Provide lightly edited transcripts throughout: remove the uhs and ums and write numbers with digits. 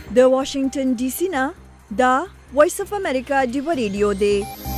د واشنگټن ډي سي نه دا وایس اف امریکا ډیو ریډیو دی.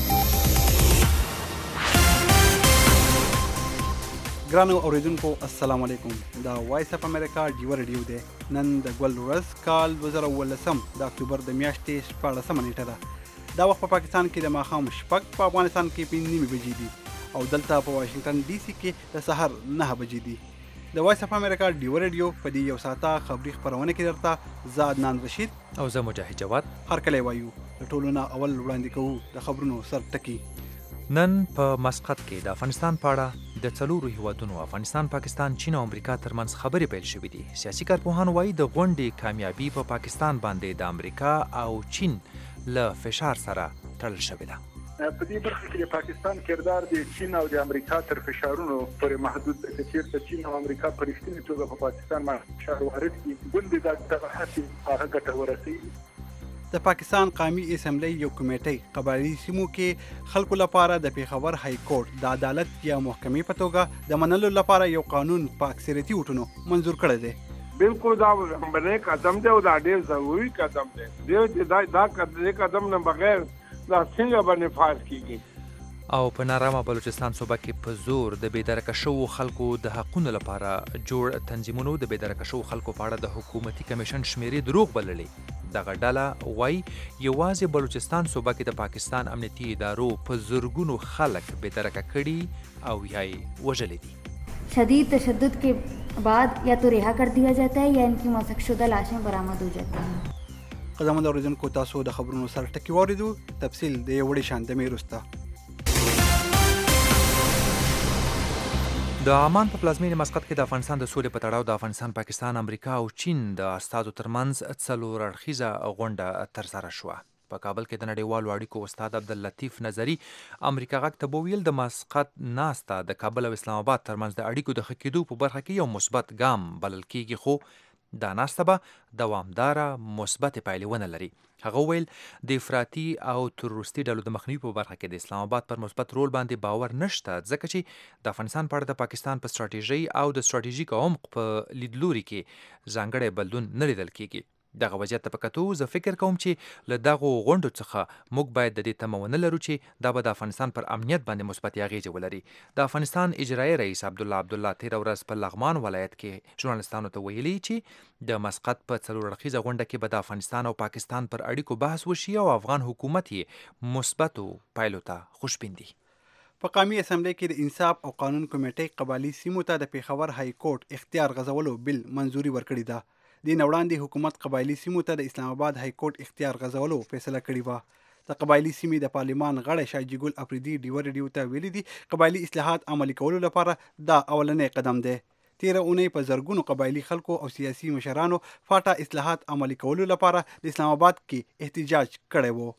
ګرانو اوریدونکو السلام علیکم. دا وایس اف امریکا ډیو ریډیو دی. نن د ګل ورځ کال 2018 د اکتوبر د میاشتې 14 نیټه ده. دا وخت په پاکستان کې د ماښام شپږ، په افغانستان کې 5 بجې دي او دلته په واشنگټن ډي سي کې د سحر 9 بجې دي. د وایس اف امریکا ډیو ریډیو په دې یو ساعته خبري خبرونه کې درته زه عدنان رشید او زه مجاهد جواد هرکلی وایو. د ټولو نه اول وړاندې کوو د خبرونو سر ټکي. نن په مسقط کې د افغانستان په اړه د څلورو هیوادونو افغانستان، پاکستان، چین او امریکا ترمنځ خبرې پیل شوې دي. سیاسي کارپوهان وایي د غونډې کامیابي په پاکستان باندې د امریکا او چین له فشار سره تړل شوې ده. په دې برخه کې د پاکستان کردار د چین او د امریکا تر فشارونو پورې محدود دی. چیرته چین او امریکا په رښتینې توګه په پاکستان باندې فشار وارد کړي، ګوندې دا دغه هڅې هغه ګټه ورسوي. د پاکستان قومي اسمبلی یو کمیټه قبایلي سیمو کې خلکو لپاره د پیښور های کورټ د عدالت یا محکمې په توګه د منلو لپاره یو قانون په اکثریتي ووټونو منظور کړی دی. بالکل دا باندې قدم دی او دا ډېر ضروري قدم دی. دا قدم نه بغیر دا څنګه باندې فاز کیږي. او په نارامه بلوچستان صوبه کې په زور د بېدرکه شوو خلکو د حقونو لپاره جوړ تنظیمونو د بېدرکه شوو خلکو په اړه د حکومتي کمیشن شمیرې دروغ بللې. دغه ډله وایي یوازې بلوچستان صوبه کې د پاکستان امنیتي ادارو په زرګونو خلک بېدرکه کړي او یا یې وژلي دي. شدید تشدد के बाद या तो रिहा कर दिया जाता है या इनकी मशक़शुदा लाशें बरामद हो जाती हैं. قدمونه اوریدونکو تاسو د خبرونو سر ټکي واوریدو. تفصیل د یو وړې شاندمې وروسته. د عمان په پلازمینې مسقط کې د افغانستان د سولې په تړاو د افغانستان، پاکستان، امریکا او چین د استازو ترمنځ څلور اړخیزه غونډه ترسره شوه. په کابل کې د نړیوالو اړیکو استاد عبداللطیف نظري امریکا غږ ته وویل د مسقط ناسته د کابل او اسلام آباد ترمنځ د اړیکو د ښه کېدو په برخه کې یو مثبت ګام بلل کېږي، خو دا ناسته به دوامداره مثبت پایلې ونه لري. هغه وویل د افراطي او تروریستي ډلو د مخنیوي په برخه کې د اسلام آباد پر مثبت رول باندې باور نشته، ځکه چې د افغانستان په اړه د پاکستان په ستراتیژۍ او د ستراتیژیک عمق په لیدلوري کې ځانګړی بدلون نه لیدل کېږي. دغه وضعیت ته په کتو زه فکر کوم چې له دغو غونډو څخه موږ باید د دې تمه ونه لرو چې دا به د افغانستان پر امنیت باندې مثبت اغیزې ولري. د افغانستان اجرایي رئیس عبدالله تیره ورځ په لغمان ولایت کې ژورنالستانو ته ویلي چې د مسقط په څلور اړخیزه غونډه کې به د افغانستان او پاکستان پر اړیکو بحث وشي او افغان حکومت یې مثبتو پایلو ته خوشبین دي. په قومي اسمبلی کې د انصاف او قانون کمیټې قبایلي سیمو ته د پیښور های کورټ اختیار غځولو بل منظوري ورکړې ده. د نه وړاندې حکومت قبایلي سیمو ته د اسلام آباد های کورټ اختیار غځولو فیصله کړې وه. د قبایلي سیمې د پارلمان غړی شاجي ګل افریدي ډیو ریډیو ته ویلي دي قبایلي اصلاحات عملي کولو لپاره دا اولنی قدم دی. تیره اونۍ په زرګونو قبایلي خلکو او سیاسي مشرانو فاټا اصلاحات عملي کولو لپاره د اسلام آباد کې احتجاج کړی و.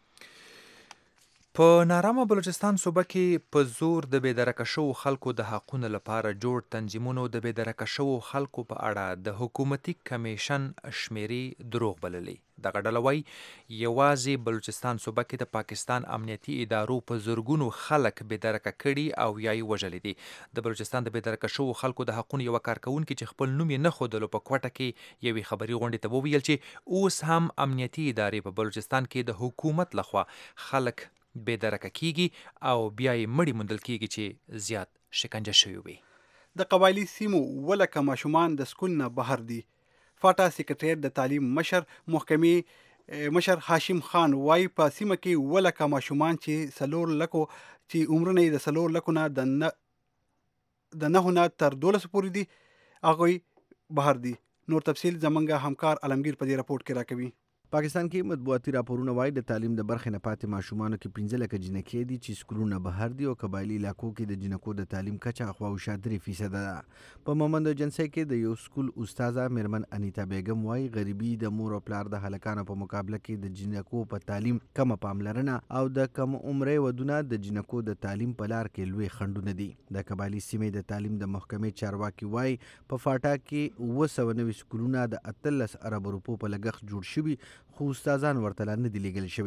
په نارامه بلوچستان صوبه کې په زور د بېدرکه شوو خلکو د حقونو لپاره جوړ تنظیمونو د بېدرکه شوو خلکو په اړه د حکومتي کمیشن شمیرې دروغ بللې. دغه ډله وایي یوازې بلوچستان صوبه کې د پاکستان امنیتي ادارو په زرګونو خلک بېدرکه کړي او یا یې وژلي دي. د بلوچستان د بېدرکه شوو خلکو د حقونو یوه کارکوونکي چې خپل نوم یې نه ښودلو په کوټه کې یوې خبري غونډې ته وویل چې اوس هم امنیتي ادارې په بلوچستان کې د حکومت لخوا خلک بېدرکه کیږي او بیا یې مړي موندل کیږي چې زیات شکنجه شوي وي. د قبایلي سیمو ولکه ماشومان د سکول نه بهر دي. فاټا سکرټریټ د تعلیم محکمې مشر هاشم خان وایي په سیمه کې ولکه ماشومان چې څلور لکو چې عمرونه یې د څلور لکو نه د 9 نه تر 12 پورې دي هغوی بهر دي. نور تفصیل زمونږ همکار علمگیر په دې راپورټ کې راکوي. پاکستان کې مطبوعاتي راپورونه وایي د تعلیم د برخې نه پاتې ماشومانو کې 15 لکه جنکۍ دي چې سکولونه بهر دي او قبایلي علاقو کې د جنکو د تعلیم کچه خواوشا 3% ده. په مومند جنسۍ کې د یو سکول استاده میرمن انیتا بیگم وایي غریبي د مور او پلار د هلکانو په مقابله کې د جنکو په تعلیم کم پاملرنه او د کم عمرې ودونه د جنکو د تعلیم په لار کې لوی خنډونه دي. د قبایلي سیمې د تعلیم د محکمې چارواکي وایي په فاټا کې 990 سکولونه د 13 ارب روپو په لګښت جوړ شوي خو استادان ورته نه دي لیږل شوي.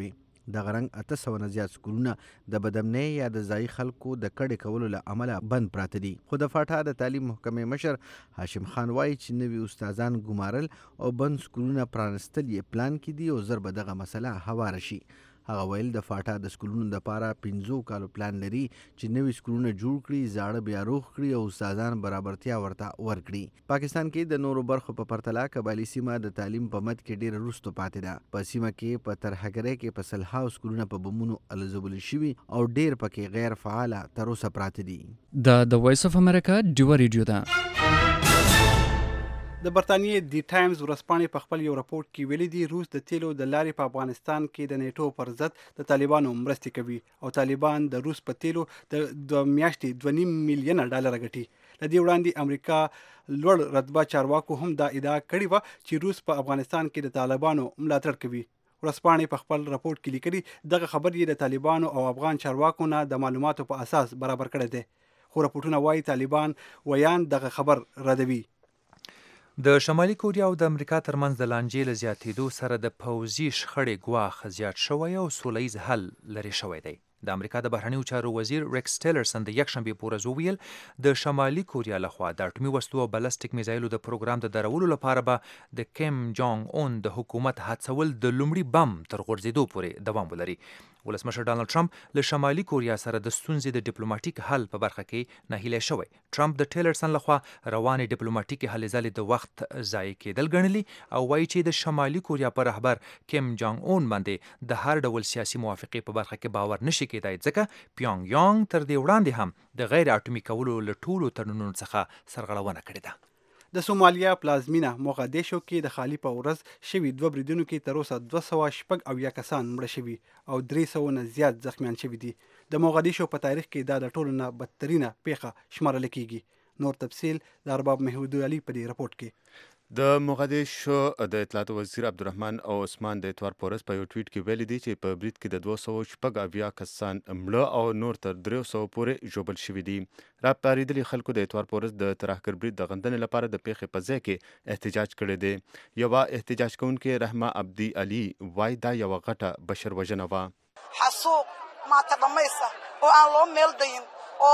دغه رنګ 800 نه زیات سکولونه د بدامنۍ یا د ځایي خلکو د کډې کولو له امله بند پراته دي. خو د فاټا د تعلیم محکمې مشر هاشم خان وایي چې نوي استادان ګمارل او بند سکولونه پرانستل یې پلان کې دي او زر به دغه مسله هواره شي. هغه ویل د فاټا د سکولونو دپاره 15 کالو پلان لري چې نوي سکولونه جوړ کړي، زاړه بیا روغ کړي او استادان برابرتیا ورته ورکړي. پاکستان کې د نورو برخو په پرتله قبایلي سیمه د تعلیم په مد کې ډېره وروسته پاتې ده. په سیمه کې په ترهګرۍ کې په سلهاو سکولونه په بمونو الزوبل شوي او ډېر پکې غیر فعاله تر اوسه پراته دي. د وایس اف امریکا ډیوه ریډیو ده. د برطانیې دی ټایمز ورځپاڼې په خپل یو راپورټ کې ویلي دي روس د تیلو د لارې په افغانستان کې د نیټو پر ضد د طالبانو مرستې کوي او طالبان د روس په تیلو د 2 میاشتې 2.5 میلیونه ډالر ګټي. لدې وړاندې امریکا لوړ رتبه چارواکو هم دا ادعا کړې و چې روس په افغانستان کې د طالبانو ملاتړ کوي. ورځپاڼې په خپل راپورټ کې لیکلي دغه خبر یې د طالبانو او افغان چارواکو نه د معلوماتو په اساس برابر کړی دی. خو راپورټونه وایي طالبان ویان دغه خبر ردوي. د شمالي کوریا او د امریکا ترمنځ د لانجې له زیاتېدو سره د پوځي شخړې ګواښ زیات شوی او سوله ییز حل لرې شوی دی. د امریکا د بهرنیو چارو وزیر ریکس ټیلرسن د یکشنبې په ورځ وویل د شمالي کوریا لخوا د اټومي وسلو او بلسټیک میزایلو د پروګرام د درولو لپاره به د کیم جونګ اون د حکومت هڅول د لومړي بم تر غورځېدو پورې دوام ولري. ولسمشر ډانلډ ټرمپ له شمالي کوریا سره د ستونزې د ډیپلوماټیک حل په برخه کې ناهیلی شوی. ټرمپ د ټیلرسن لخوا روانې ډیپلوماټیکې هلې ځلې د وخت ضایع کېدل ګڼلي او وایي چې د شمالي کوریا په رهبر کیم جونګ اون باندې د هر ډول سیاسي موافقې په برخه کې باور نشي کېدای ځکه پیونګ یانګ تر دې وړاندې هم د غیر اټومي کولو له ټولو تړونونو څخه سرغړونه کړې ده. د سومالیا پلازمینه موغادیشو کې د خالی په ورځ شوي 2 بریدونو کې تر اوسه 200 کسان مړه شوي او 300 نه زیات زخمیان شوي دي. د موغادیشو په تاریخ کې دا د ټولو نه بدترینه پیښه شمارل کیږي. نور تفصیل د ارباب محمود علي په دې راپورټ کې. د موغادیشو د اطلاعات وزیر عبدالرحمن او عثمان د اتوار پورس په یو ټویټ کې ویلي دي چې په برید کې د 280 کسان مړه او نور تر 300 پورې ژوبل شوي دي. راپارېدلي خلکو د اتوار پورس د ترهګر برید د غندنې لپاره د پیښې په ځای کې احتجاج کړی دی. یوه احتجاج کوونکې رحمه عبدي علي وایي دا یوه غټه بشر وژنه وه. حسوق ما تبمیسه او ان لو میل دین او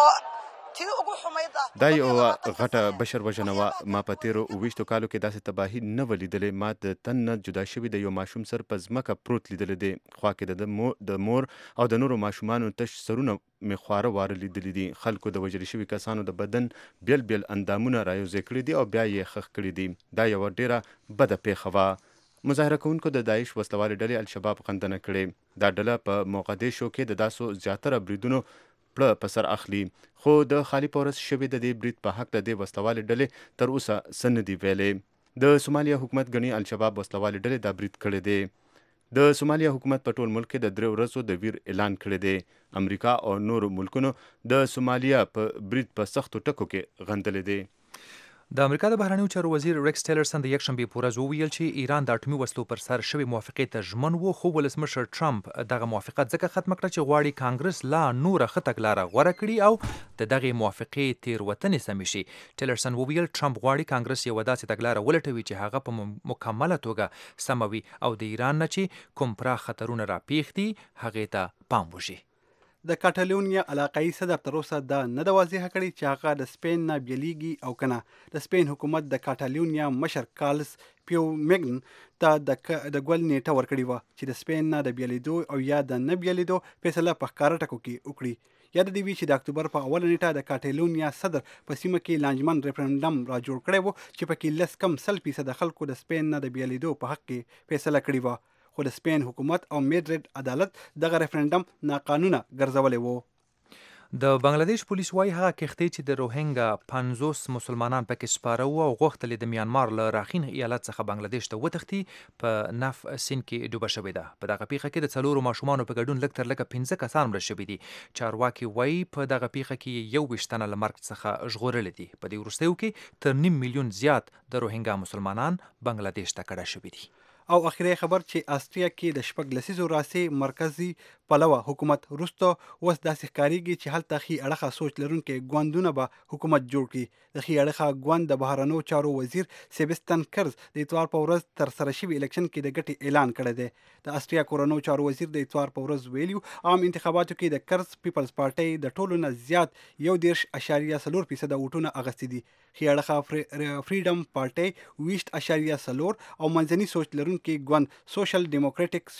دا یو غټه بشر وژنه وه. ما په تیرو 20 کالو کې داسې تباهي نه ولیدلې. ما د تن نه جدا شوي د یو ماشوم سر په ځمکه پروت لیدلی دی. خوا کې د مور او د نورو ماشومانو تش سرونه مې خواره واره لیدلی دي. خلکو د وژل شوي کسانو د بدن بیل بیل اندامونه رایوځای کړي دي او بیا یې خښ کړي دي. دا یوه ډیره بده پیښه وه. مظاهره کوونکو د داعش وسلوالې ډلې الشباب غندنه کړې. دا ډله په موغادیشو کې د داسو زیاتره بریدونو پړه په سر اخلي. خو د خالی پورس شوي د دې برید په حق د دې وسلوالې ډلې تر اوسه څه نه دي ویلي. د سومالیا حکومت ګڼي الشباب وسلوالې ډلې دا برید کړی دی. د سومالیا حکومت په ټول ملک کې د 3 ورځو د ویر اعلان کړی دی. امریکا او نورو ملکونو د سومالیا په برید په سختو ټکو کې غندلی دی. د امریکا د بهرنیو چارو وزیر ریکس ټیلرسن د یکشنبې په ورځ وویل چې ایران د اټومي وسلو پر سر شوې موافقې ته ژمن و. خو ولسمشر ټرمپ دغه موافقه ځکه ختمه کړه چې غواړي کانګرس لا نوره ښه تګلاره غوره کړي او د دغې موافقې تېروتنې سمې شي. ټیلرسن وویل ټرمپ غواړي کانګرس یوه داسې تګلاره ولټوي چې هغه په مکمله توګه سمه وي او د ایران نه چې کوم پراخ خطرونه راپېښ دي هغې ته پام وشي. د کاټالونیا علاقايي صدر تر اوسه دا نه ده واضحه کړې چې هغه د سپین نه بیلیږي او کنه. د سپین حکومت د کاټالونیا مشر کارلس پیومګن ته د ګول نیټه ورکړې وه چې د سپین نه د بیلیدو او یا د نه بیلیدو فیصله په ښکاره ټکو کې وکړي. یاد دې وي چې د اکتوبر په اوله نیټه د کاټالونیا صدر په سیمه کې لانجمن ریفرنډم را جوړ کړی و چې پکې 10% خلکو د سپین نه د بیلیدو په حق کې فیصله کړې وه. خو د سپین حکومت او میډرید عدالت دغه ریفرنډم ناقانونه ګرځولی وو. د بنگلاديش پولیس وايي هغه کښتۍ چې د روهینګا 50 مسلمانان پکې سپاره وو او غوښتل د میانمار له راخین ایالت څخه بنگلاديش ته وتښتي په نف سین کې ډوبه شوې ده. په دغه پیښه کې د 4 ماشومانو په ګډون لږ تر لږه 15 کسان مړه شوي دي. چارواکي وايي په دغه پیښه کې 21 تنه له مرګ څخه ژغورلي دي. په دې وروستیو کې تر 5 میلیون زیات د روهینګا مسلمانان بنگلاديش ته کډه شوي دي. او اخیری خبر چې استریا کې د شپږ لسیزو راسي مرکزی پلوه حکومت وروسته اوس داسې ښکارېږي چې هلته ښي اړخه سوچ لرونکي ګوندونه به حکومت جوړ کړي. د ښي اړخه ګوند د بهرنیو چارو وزیر سیبستن کرز د اتوار په ورځ تر سره شوي الیکشن کې د ګټې اعلان کړی دی. د استریا کورنیو چارو وزیر د اتوار په ورځ ویلي عام انتخاباتو کې د کرز پیپلز پارټۍ د ټولو نه زیات 1.4% ووټونه اخیستي دي. ښي اړخه فریډم پارټۍ 20.4 او منځني سوچ لرونکي ګوند سوشل ډیموکراټک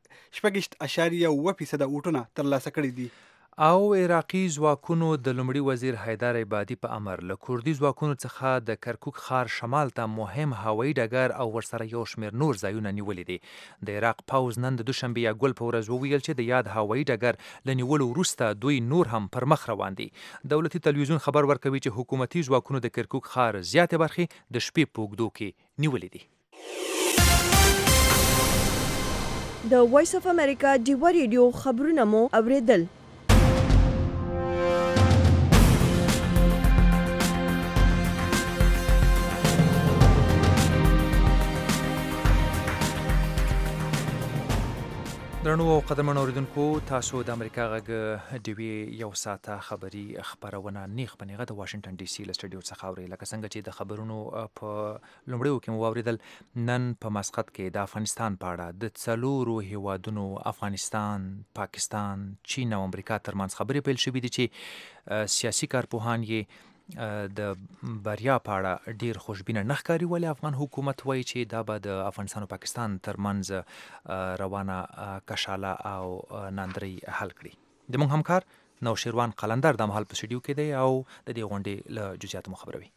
6.1% ووټونه ترلاسه کړي دي. او عراقي ځواکونو د لومړي وزیر حیدر عبادي په امر له کوردي ځواکونو څخه د کرکوک ښار شمال ته مهم هوایي ډګر او ورسره یو شمېر نور ځایونه نیولي دي. د عراق پوځ نن د دوشنبې یا ګل په ورځ وویل چې د یاد هوایي ډګر له نیولو وروسته دوی نور هم پر مخ روان دي. دولتي تلویزیون خبر ورکوي چې حکومتي ځواکونو د کرکوک ښار زیاتې برخې د شپې په اوږدو کې نیولې دي. د وایس اف امریکا ډیوا ریډیو خبرونه مو اوریدل. درنو او قدرمنو اوریدونکو، تاسو د امریکا غږ ډیوی یو ساعته خبری خبرونه نیغ په نیغه د واشنگټن ډي سي له سټډیو څخه اوري. لکه څنګه چې د خبرونو په لومړیو کې مو واوریدل، نن په مسقط کې د افغانستان په اړه د څلورو هیوادونو افغانستان، پاکستان، چین او امریکا ترمنځ خبرې پیل شوې دي چې سیاسي کارپوهان یې د بریا په اړه ډیر خوشبینه نه ښکاري، ولې افغان حکومت وایي چې دا به د افغانستان او پاکستان ترمنځ روانه کشاله او ناندرۍ حل کړي. د موږ همکار نوشیروان قلندر د مهال په سټډیو کې دی او د دې غونډې له جزئیاتو مو خبروي.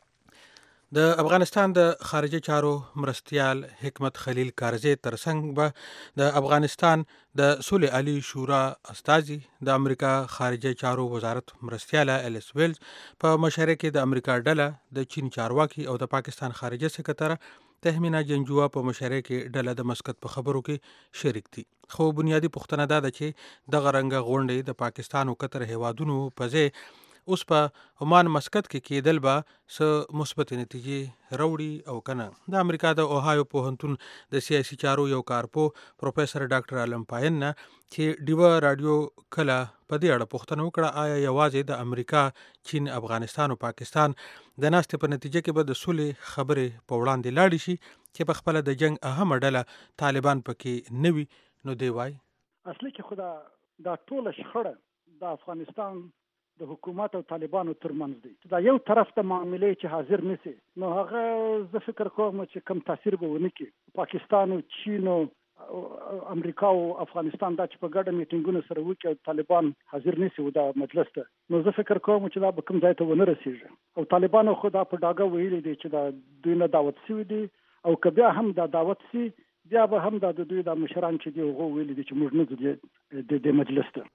د افغانستان د خارجه چارو مرستیال حکمت خلیل کارزی ترڅنګ به د افغانستان د صلح علی شورا استازي د امریکا خارجه چارو وزارت مرستیاله الیس ویلز په مشره کې د امریکا ډله د چین چارواکي او د پاکستان خارجه سکرټر تهمینا جنجوا په مشره کې ډله د مسقط په خبرو کې شریک دي. خو بنیادی پوښتنه دا ده چې دغه رنګه غونډې د پاکستان او قطر هیوادونو په ځای اوس په عمان مسقط کې کېدل به څه مثبت نتیجې راوړي او کنه. د امریکا د اوهایو پوهنتون د سیاسي چارو یو کارپو پروفیسور ډاکټر عالم پاین نه چې ډیوا رادیو کله په دې اړه پوښتنه وکړه، آیا یوازې د امریکا، چین، افغانستان او پاکستان د ناستې په نتیجه کې به د صلح خبرې په وړاندې لاړې شي چې په خپله د جنگ اهمه ډله طالبان پکې نه وي؟ نو دی وایي اصلي کې خو دا ټوله شخړه د افغانستان د حکومت او طالبانو ترمنځ دی. دا یو طرف ته معاملې چې حاضر نسی، نو هغه زه فکر کوم چې کم تاثیر به ونه کړي. پاکستان او چین او امریکا او افغانستان دا چې په ګډه میټینګونه سره وکړي او طالبان حاضر نسی و دا مجلس ته، نو زه فکر کوم چې دا به کوم ځای ته ونه رسیږي. او طالبانو خو دا په ډاګه ویلي دی چې دا دوی نه دعوت شوي دي، او که بیا هم دا دعوت شي بیا به هم دا د دوی د مشران چې دی هغه ویلي دي چې موږ نه ځو د مجلس ته.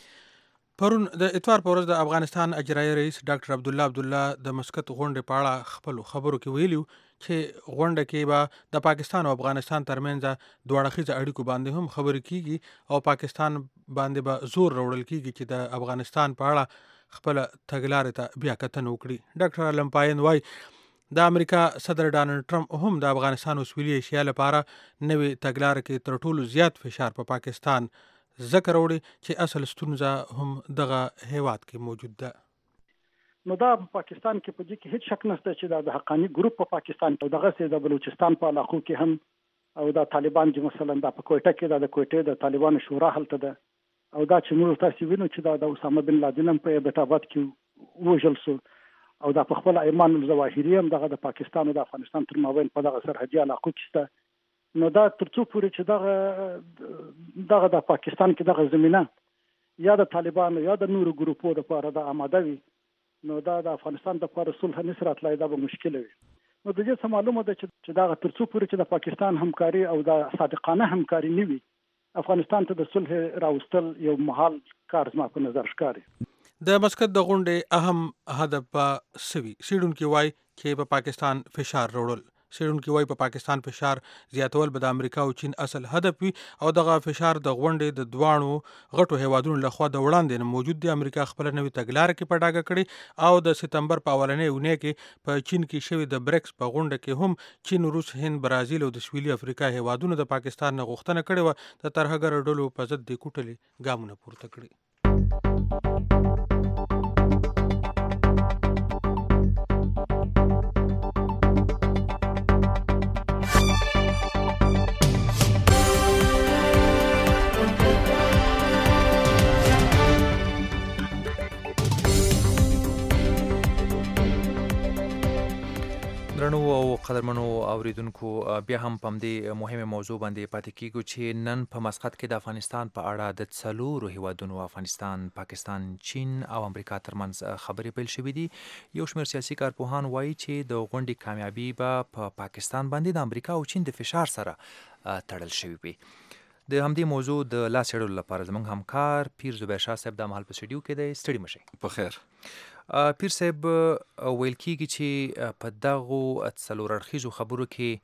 پرون د اتوار په ورځ د افغانستان اجرایي رئیس ډاکټر عبدالله د مسقط غونډې په اړه خپل خبرو کې ویلي چې غونډه کې به د پاکستان او افغانستان ترمنځ دوه اړخیزه اړیکو باندې هم خبرې کیږي او پاکستان باندې به زور راوړل کیږي چې د افغانستان په اړه خپل تګلارې ته بیا کتنه وکړي. ډاکټر عالم پاین وایي د امریکا صدر ډانلډ ټرمپ هم د افغانستان او سویلي ایشیا لپاره نوې تګلارې کې تر ټولو زیات فشار په پاکستان ذکر وړي چې اصل ستونزه هم دغه هیواد کې موجود ده. نو دا په پاکستان کې په دې کې هیڅ شک نشته چې دا د حقانی ګروپ په پاکستان او دغه سي د بلوچستان په علاقو کې هم او دا طالبان چې مثلا دا په کوټه کې د کوټې د طالبان شورا هلته ده، او دا چې موږ تاسو وینو چې دا د اسامه بن لادن هم په بیتابات کې وژل شو، او دا په خپل ایمان الظواهری هم دغه د پاکستان او د افغانستان تر مابین په دغه سرحدي علاقو کې شته. نو دا ترڅو پورې چې دغه د پاکستان کې دغه زمينه یا د طالبانو یا د نورو ګروپو لپاره د آماده وي، نو دا د افغانستان لپاره صلح نصر اتلای دا به مشکل وي. نو د دې معلومه ده چې دغه ترڅو پورې چې د پاکستان همکاري او د صادقانه همکاري نه وي، افغانستان ته د صلح راوستل یو محال کار زما په نظر ښکاري. د مسقط د غونډې اهم هدف به سوي سیډونکو وای چې په پاکستان فشار راوړل. څېړونکي وایي په پاکستان فشار زیاتول به د امریکا او چین اصل هدف وي او دغه فشار د غونډې د دواړو غټو هیوادونو لخوا د وړاندې نه موجود دی. امریکا خپله نوې تګلاره کې په ډاګه کړې او د سپتمبر په اولنۍ اونۍ کې په چین کې شوې د بریکس په غونډه کې هم چین، روس، هند، برازیل او د سویلي افریقا هیوادونو د پاکستان نه غوښتنه کړې وه د ترهګرو ډلو په ضد د کوټلې ګامونه پورته کړي. درنو او قدرمنو اوریدونکو، بیا هم په همدې مهمه موضوع باندې پاتې کیږو چې نن په مسقط کې د افغانستان په اړه د څلورو هیوادونو افغانستان، پاکستان، چین او امریکا ترمنځ خبرې پیل شوې دي. یو شمېر سیاسي کارپوهان وایي چې د غونډې کامیابي به په پاکستان باندې د امریکا او چین د فشار سره تړل شوې وي. د همدې موضوع د لاس اړولو لپاره زموږ همکار پیر زبیر شاه صاحب د مهال په سټډیو کې دی. ستړي مشئ. په خیر. پیر صاحب، ویل کېږي چې په دغو څلور اړخیزو خبرو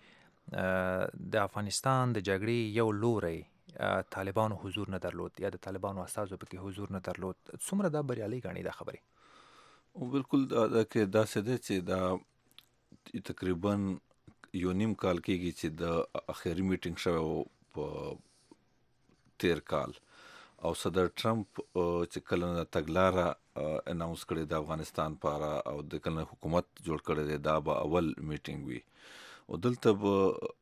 کې د افغانستان د جګړې یو لوری طالبانو حضور نه درلود یا د طالبانو استازو پکې حضور نه درلود. څومره دا بریالۍ ګڼي دا خبرې؟ بالکل داسې دی چې دا تقریبا یو نیم کال کېږي چې د اخري میټینګ شوی په تیر کال او صدر ټرمپ چې کله نه تګلاره اناونس کړی د افغانستان لپاره او د کله حکومت جوړ کړی دی، دا به اول میټینګ وي. او دلته به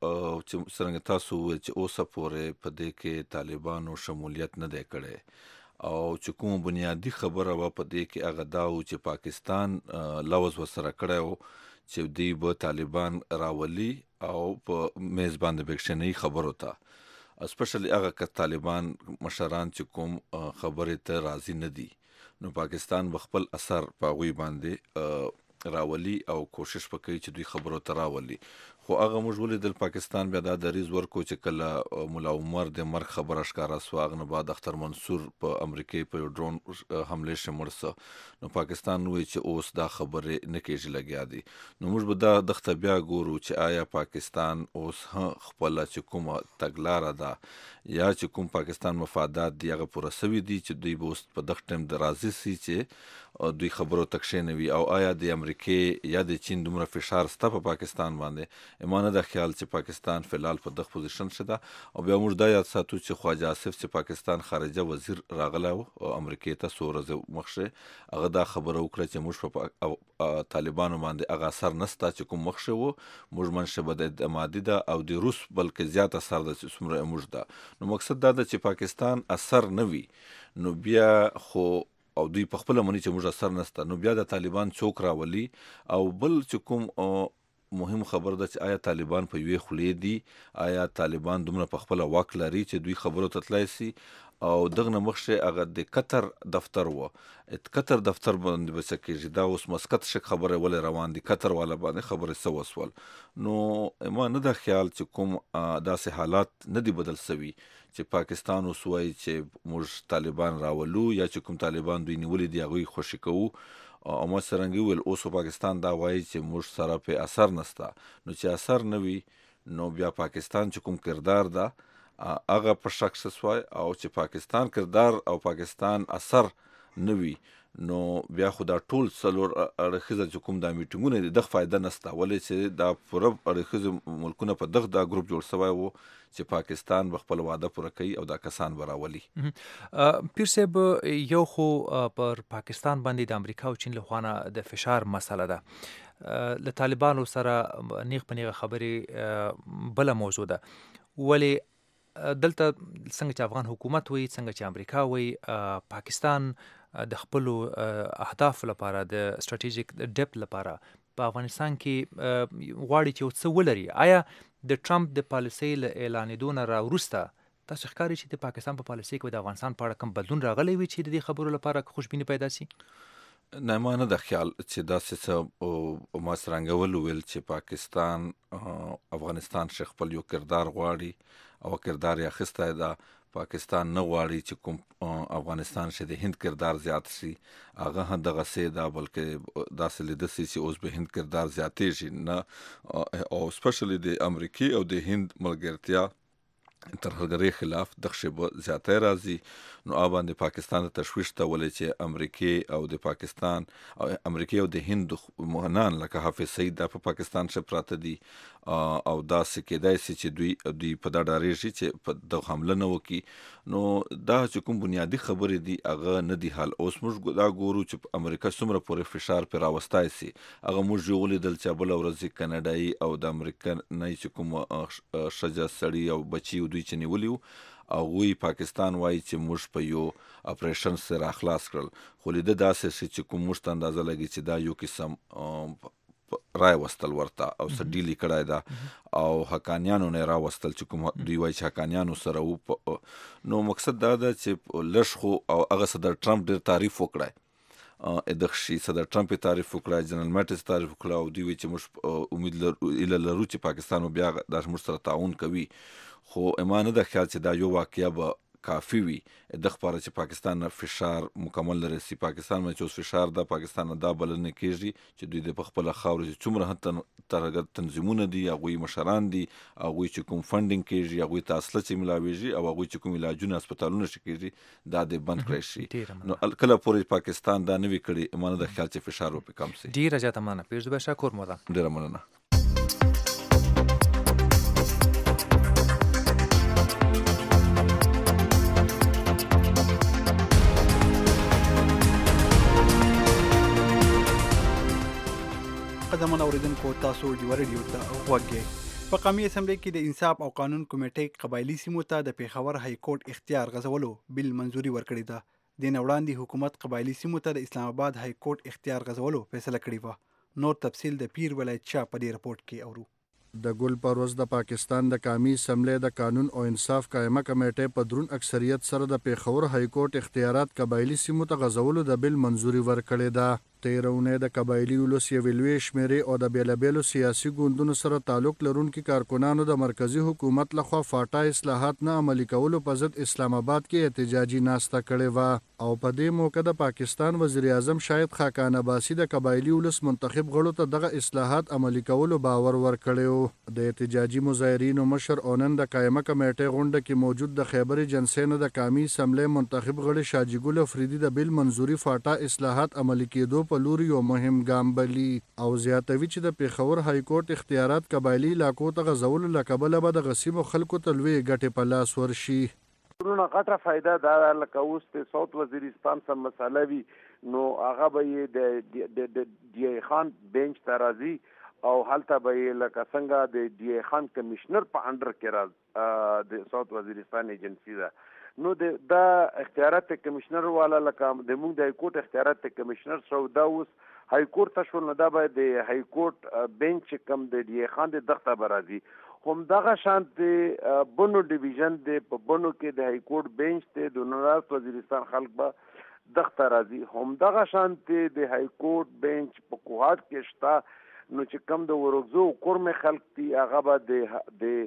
چې څرنګه تاسو وویل چې اوسه پورې په دې کې طالبانو شمولیت نه دی کړی او چې کومه بنیادي خبره وه په دې کې هغه دا و چې پاکستان لوز ورسره کړی و چې دوی به طالبان راولي او په میز باندې بکشنۍ خبرو ته، اسپیشلی هغه که طالبان مشران چې کوم خبرې ته راضي نه دي، نو پاکستان به خپل اثر په هغوی باندې راولي او کوشش وکړي چې دوی خبرو ته راولي. خو هغه موږ ولیدل پاکستان بیا دا دریځ ورکړو چې کله ملا عمر د مرګ خبره ښکاره سوه، هغه نه بعد اختر منصور په امریکې په یو ډرون حملې شه مړ سه، نو پاکستان وایي چې اوس دا خبرې نه کېږي لګیا دي. نو موږ به دا دغته بیا ګورو چې آیا پاکستان اوس خپله چې کومه تګلاره ده یا چې کوم پاکستان مفادات دي هغه پوره سوي دي چې دوی به اوس په دغه ټایم د راضي سي چې دوی خبرو ته کښېنوي، او آیا د امریکې یا د چین دومره فشار شته په پاکستان باندې. ما نه ده خیال چې پاکستان فلحال په دغه پوزیشن شه ده. او بیا موږ دا یاد ساتو چې خواجه آصف چې پاکستان خارجه وزیر راغلی و امریکې ته څو ورځې مخکې، هغه دا خبره وکړه چې موږ په طالبانو باندې هغه اثر نسته چې کوم مخکې و، موږ منشبه د اعتمادي ده او د روس بلکې زیات اثر ده چې څومره موږ ده. نو مقصد دا ده چې پاکستان اثر نه وي، نو بیا خو او دوی په خپله مني چې موږ اثر نسته، نو بیا د طالبان څوک راولي. او بل چې کوم مهم خبر ده چې آیا طالبان په یوې خولې دي، آیا طالبان دومره په خپله واک لري چې دوی خبرو ته تللی سي. او دغه نه مخکې هغه د قطر دفتر و، قطر دفتر باندې به څه کېږي، دا اوس مسقط شک خبره ولې روان دي، قطر والا باندې خبرې څه وسول. نو ما نه ده خیال چې کوم داسې حالات نه دي بدل سوي چې پاکستان اوس وایي چې موږ طالبان راولو یا چې کوم طالبان دوی نیولي دي هغوی خوشي کوو. او ما څرنګه وویل اوس پاکستان دا وایي چې موږ سره په اثر نسته، نو چې اثر نه وي نو بیا پاکستان چې کوم کردار ده هغه په شک سوای، او چې پاکستان کردار او پاکستان اثر نه وي نو بیا خو دا ټول څلور اړخیزه چې کوم دا میټینګونه دي دغه فایده نسته، ولې چې دا پوره اړخیزه ملکونه په دغه دا ګروپ جوړ سوی و چې پاکستان به خپل وعده پوره کوي او دا کسان به راولي. پیر صاحب، یو خو پر پاکستان باندې د امریکا او چین لخوا نه د فشار مسله ده، له طالبانو سره نیغ په نیغه خبرې بله موضوع ده، ولې دلته څنګه چې افغان حکومت وایي، څنګه چې امریکا وایي، پاکستان د خپلو اهدافو لپاره د سټراټیژیک ډیپت لپاره په افغانستان کې غواړي چې یو څه ولري. آیا د ټرمپ د پالیسۍ له اعلانېدو نه راوروسته تاسو ښکاري چې د پاکستان په پالیسۍ کې د افغانستان په اړه کوم بدلون راغلی وي چې د دې خبرو لپاره خوشبیني پیدا سي؟ نه، ما نه ده خیال چې داسې څه ما څرنګه وویل چې پاکستان افغانستان شه خپل یو کردار غواړي او کردار یې اخیستی ده. پاکستان نه غواړي چې کوم افغانستان چې د هند کردار زیات شي هغه هم دغسې ده، بلکې داسې لیده سي چې اوس به هند کردار زیاتېږي نه، او سپیشلی د امریکې او د هند ملګرتیا ترهګرۍ خلاف دغه شی به زیاتی راځي. نو باندې پاکستان ته تشویش ته ولې چې امریکې او د پاکستان او امریکې او د هند مهنان لکه حافظ سعید دا په پاکستان شه پراته دي او داسې کېدای سي چې دوی په دا ډارېږي چې په دغه حمله نه وکړي. نو دا چې کوم بنیادي خبرې دي هغه نه دي حل. اوس موږ دا ګورو چې امریکا څومره پورې فشار پرې راوستی سي، هغه موږ یې ولیدل چې بله ورځ کاناډایي او د امریکا نه چې کوم ښځه سړي او بچي دوی چې نیولي وو هغوی پاکستان وایي چې موږ په یو اپریشن سره خلاص کړل، خو لیده داسې شي چې کوم موږ ته اندازه لګي چې دا یو قسم رای وستل ورته او څه ډیلي کړی ده او حقانیانو نه راوستل چې کوم دوی وایي چې حقانیانو سره وو. نو مقصد دا ده چې لږ خو او هغه صدر ټرمپ ډېر تعریف وکړی دغه شي، صدر ټرمپ یې تعریف وکړی، جنرال میټس تعریف وکړی او دوی وایي چې موږ امید لرو چې پاکستان بیا دا موږ سره تعاون کوي. خو ما نه ده خیال چې دا یو واقعه به کافي وي د خبره چې پاکستان نه فشار مکمل لرسي. پاکستان باندې چې اوس فشار ده، پاکستان نه دا بلنه کېږي چې دوی د په خپله خاوره چې څومره ترهګر تنظیمونه دي، هغوی مشران دي، هغوی چې کوم فنډینګ کېږي، هغوی ته اسلحه چې ملاویږي او هغوی چې کوم علاجونه هسپتالونه چې کېږي دا د بند کړی شي. نو کله پورې پاکستان دا نه وي کړی ما نه ده خیال چې فشار به کم سي. ډېره زیاته مننه پیرزو شکر مودا. ډېره مننه. قدمونه اوریدونکو تاسو ډیوه ریډیو ته غوږ یې. په قومي اسمبلی کې د انصاف او قانون کمیټې قبایلي سیمو ته د پیښور های کورټ اختیار غځولو بل منظوري ورکړې ده. د نه وړاندې حکومت قبایلي سیمو ته د اسلام آباد های کورټ اختیار غځولو فیصله کړې وه. نور تفصیل د پیر ولایت شاه په دې رپورټ کې اورو. د ګل پروز د پاکستان د قومي اسمبلی د قانون او انصاف قائمه کمیټې په درون اکثریت سره د پیښور های کورټ اختیارات قبایلي سیمو ته غځولو د بل منظوري ورکړې ده. تیرونه د قبایلی ولس یوې لویې شمېرې او د بیلابیلو سیاسي ګوندونو سره تعلق لرونکي کارکنانو د مرکزی حکومت لخوا فاټا اصلاحات نه عملي کولو په ضد اسلام آباد کې احتجاجي ناسته کړې وه او په دې موقع د پاکستان وزیر اعظم شاهد خاقان عباسي د قبایلی ولس منتخب غړو ته دغه اصلاحات عملي کولو باور ورکړی. د احتجاجي مظاهرینو مشر او نن د قائمه کمیټې غونډه کې موجود د خیبر جنسین د قومي اسمبلی منتخب غړي شاجي ګل افریدي د بل منظوري فاټا اصلاحات عملي کېدو په لور یو مهم ګام بلی او زیاتوي چې د پیښور های کورټ اختیارات قبایلی علاقو ته غځولو له کبله به د غصیبو خلکو ته لویې ګټې په لاس ورشي. ټولونه غټه فایده دا لکه اوس د ساوت وزیرستان سم مسله وي نو هغه به یې د ډي خان بینچ ته راځي او هلته به یې لکه څنګه د ډي خان کمشنر په انډر کې راځي د ساوت وزیرستان ایجنسی ده. نو دا اختیارات کمشنر والا لکه د موږ د های کورټ اختیارات کمشنر شو دا اوس های کورټ ته شول نو دا به د های کورټ بینچ کم د ډي خان د دغه برازي هم دغه شانت بونو ډیویژن د بونو کې د های کورټ بینچ ته د نوراز وزیرستان خلک به دغه راځي هم دغه شانت د های کورټ بینچ په کوهات کې شتا نو چې کم د ورغزو کورمه خلک دی هغه به د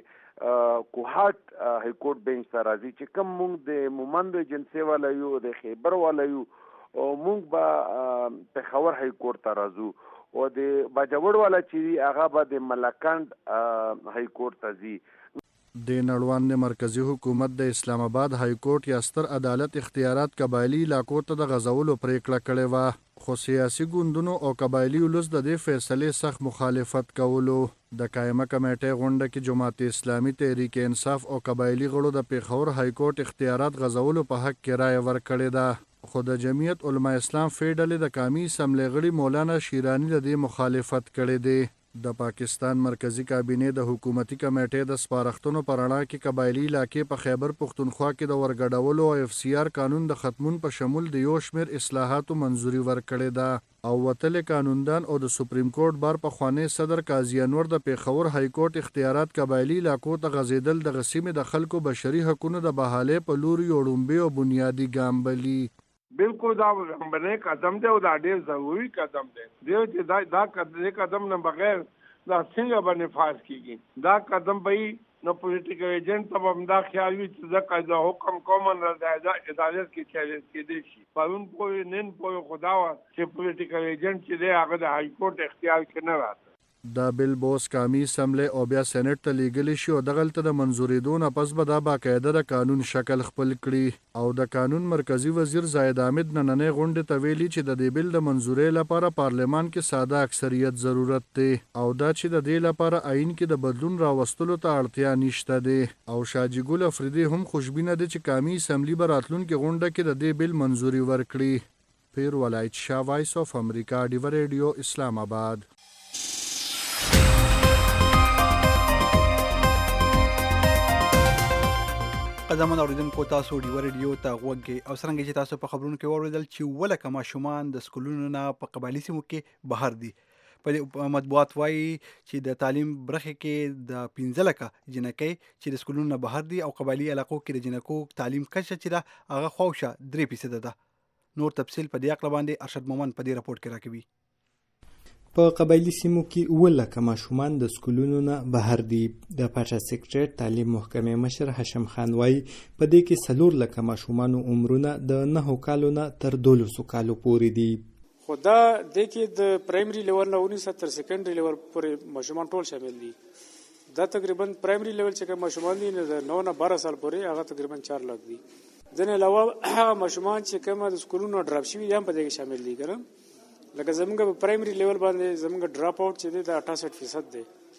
کوهات های کورټ بینچ ته راځي چې کوم مونږ د مومند ایجنسی والا یو د خیبر والا یو او مونږ به پیښور های کورټ ته راځو او د باجوړ والا چې هغه به د ملکند های کورټ ته ځي. د نړوان د مرکزی حکومت د اسلام آباد های کورټ یا ستر عدالت اختیارات قبایلی علاقو ته د غځولو پریکړه کړې وه خو سیاسي ګوندونو او قبایلی ولس د دې فیصلې سخت مخالفت کولو. د قائمه کمیټې غونډه کې جماعت اسلامي تحریک انصاف او قبایلی غړو د پیښور های کورټ اختیارات غځولو په حق کې رایه ورکړې ده خو د جمعیت علما اسلام فیډل د قومي اسمبلی غړي مولانا شیرانی د دې مخالفت کړی دی. د پاکستان مرکزی کابینه د حکومتي کمیټې د سپارښتنو پر اړه کې قبایلی علاقې په خیبر پښتونخوا کې د ورګډولو او اف سی آر قانون د ختمون په شمول د یو شمېر اصلاحاتو منظوري ورکړې ده او وتل قانوندان او د سپریم کورټ بار په خوانی صدر قاضي انور د پیښور های کورټ اختیارات قبایلی علاقو ته غځیدل د غسیمې د خلکو بشري حقوقو د بحالې په لور یو ډومبي او بنیادی ګام بلی. بالکل دا باندې قدم دی او دا ډېر ضروري قدم دی چې دا قدم نه بغیر دا څنګه باندې فاز کیږي دا قدم به نو پولیټیکل ایجنټ ته هم دا خیال وي چې ځکه د حکم کومن د عدالت کې چیلنج کېدی شي پرون پوی نن پوی خدا وا چې پولیټیکل ایجنټ چې دی هغه د های کورټ اختیار کې نه راځي دا بل بوس قومي اسمبلی او بیا سېنات ته لیږلی شي او دغلته د منظورېدو نه پس به دا باقاعده د قانون شکل خپل کړي او د قانون مرکزی وزیر زاهد حامد نننۍ غونډې ته ویلي چې د دې بل د منظورۍ لپاره پارلمان کې ساده اکثریت ضرورت دی او دا چې د دې لپاره آئین کې د بدلون راوستلو ته اړتیا نشته دی او شاجي ګل افریدي هم خوشبینه دی چې قومي اسمبلی به راتلونکې غونډه کې د دې بل منظوري ورکړي. پیر ولایت شاه، وایس اف امریکا، ډیو ریډیو، اسلام آباد. قدمن اوریدونکو تاسو ډیو ریډیو ته غوږی او څنګه چې تاسو په خبرونو کې واوریدل چې ولکه ماشومان د سکولونو نه په قبایلي سیمو کې بهر دي. په مطبوعات وایي چې د تعلیم برخه کې د 15 لکه جنکۍ چې د سکولونو نه بهر دي او قبایلي علاقو کې د جنکو تعلیم کچه چې ده هغه خواوشه 3% ده. نور تفصیل په دې اړه باندې ارشد مومن په دې راپورټ کې راکوي. په قبایلی سیمو کې 9 لکه ماشومان د سکولونو نه بهر دي. د پاچا سیکریټریټ تعلیم محکمې مشر هاشم خان وایي په دې کې 4 لکه ماشومانو عمرونه د 9 کالو نه تر 12 کالو پورې دي. خو دا د کې د پرایمري لیول نه 19 تر سیکنډري لیول پورې ماشومان ټول شامل دي. دا تقریبا پرایمري لیول چې کوم ماشومان دي نه 9 نه 12 سال پورې هغه تقریبا 4 لک دي. ځنې علاوه هغه ماشومان چې کوم د سکولونو ډراپ شوي هم په دې کې شامل دي ګرم لکه زمونږ په پرایمري لیول باندې زمونږ ډراپ اوټ چې دی د 68%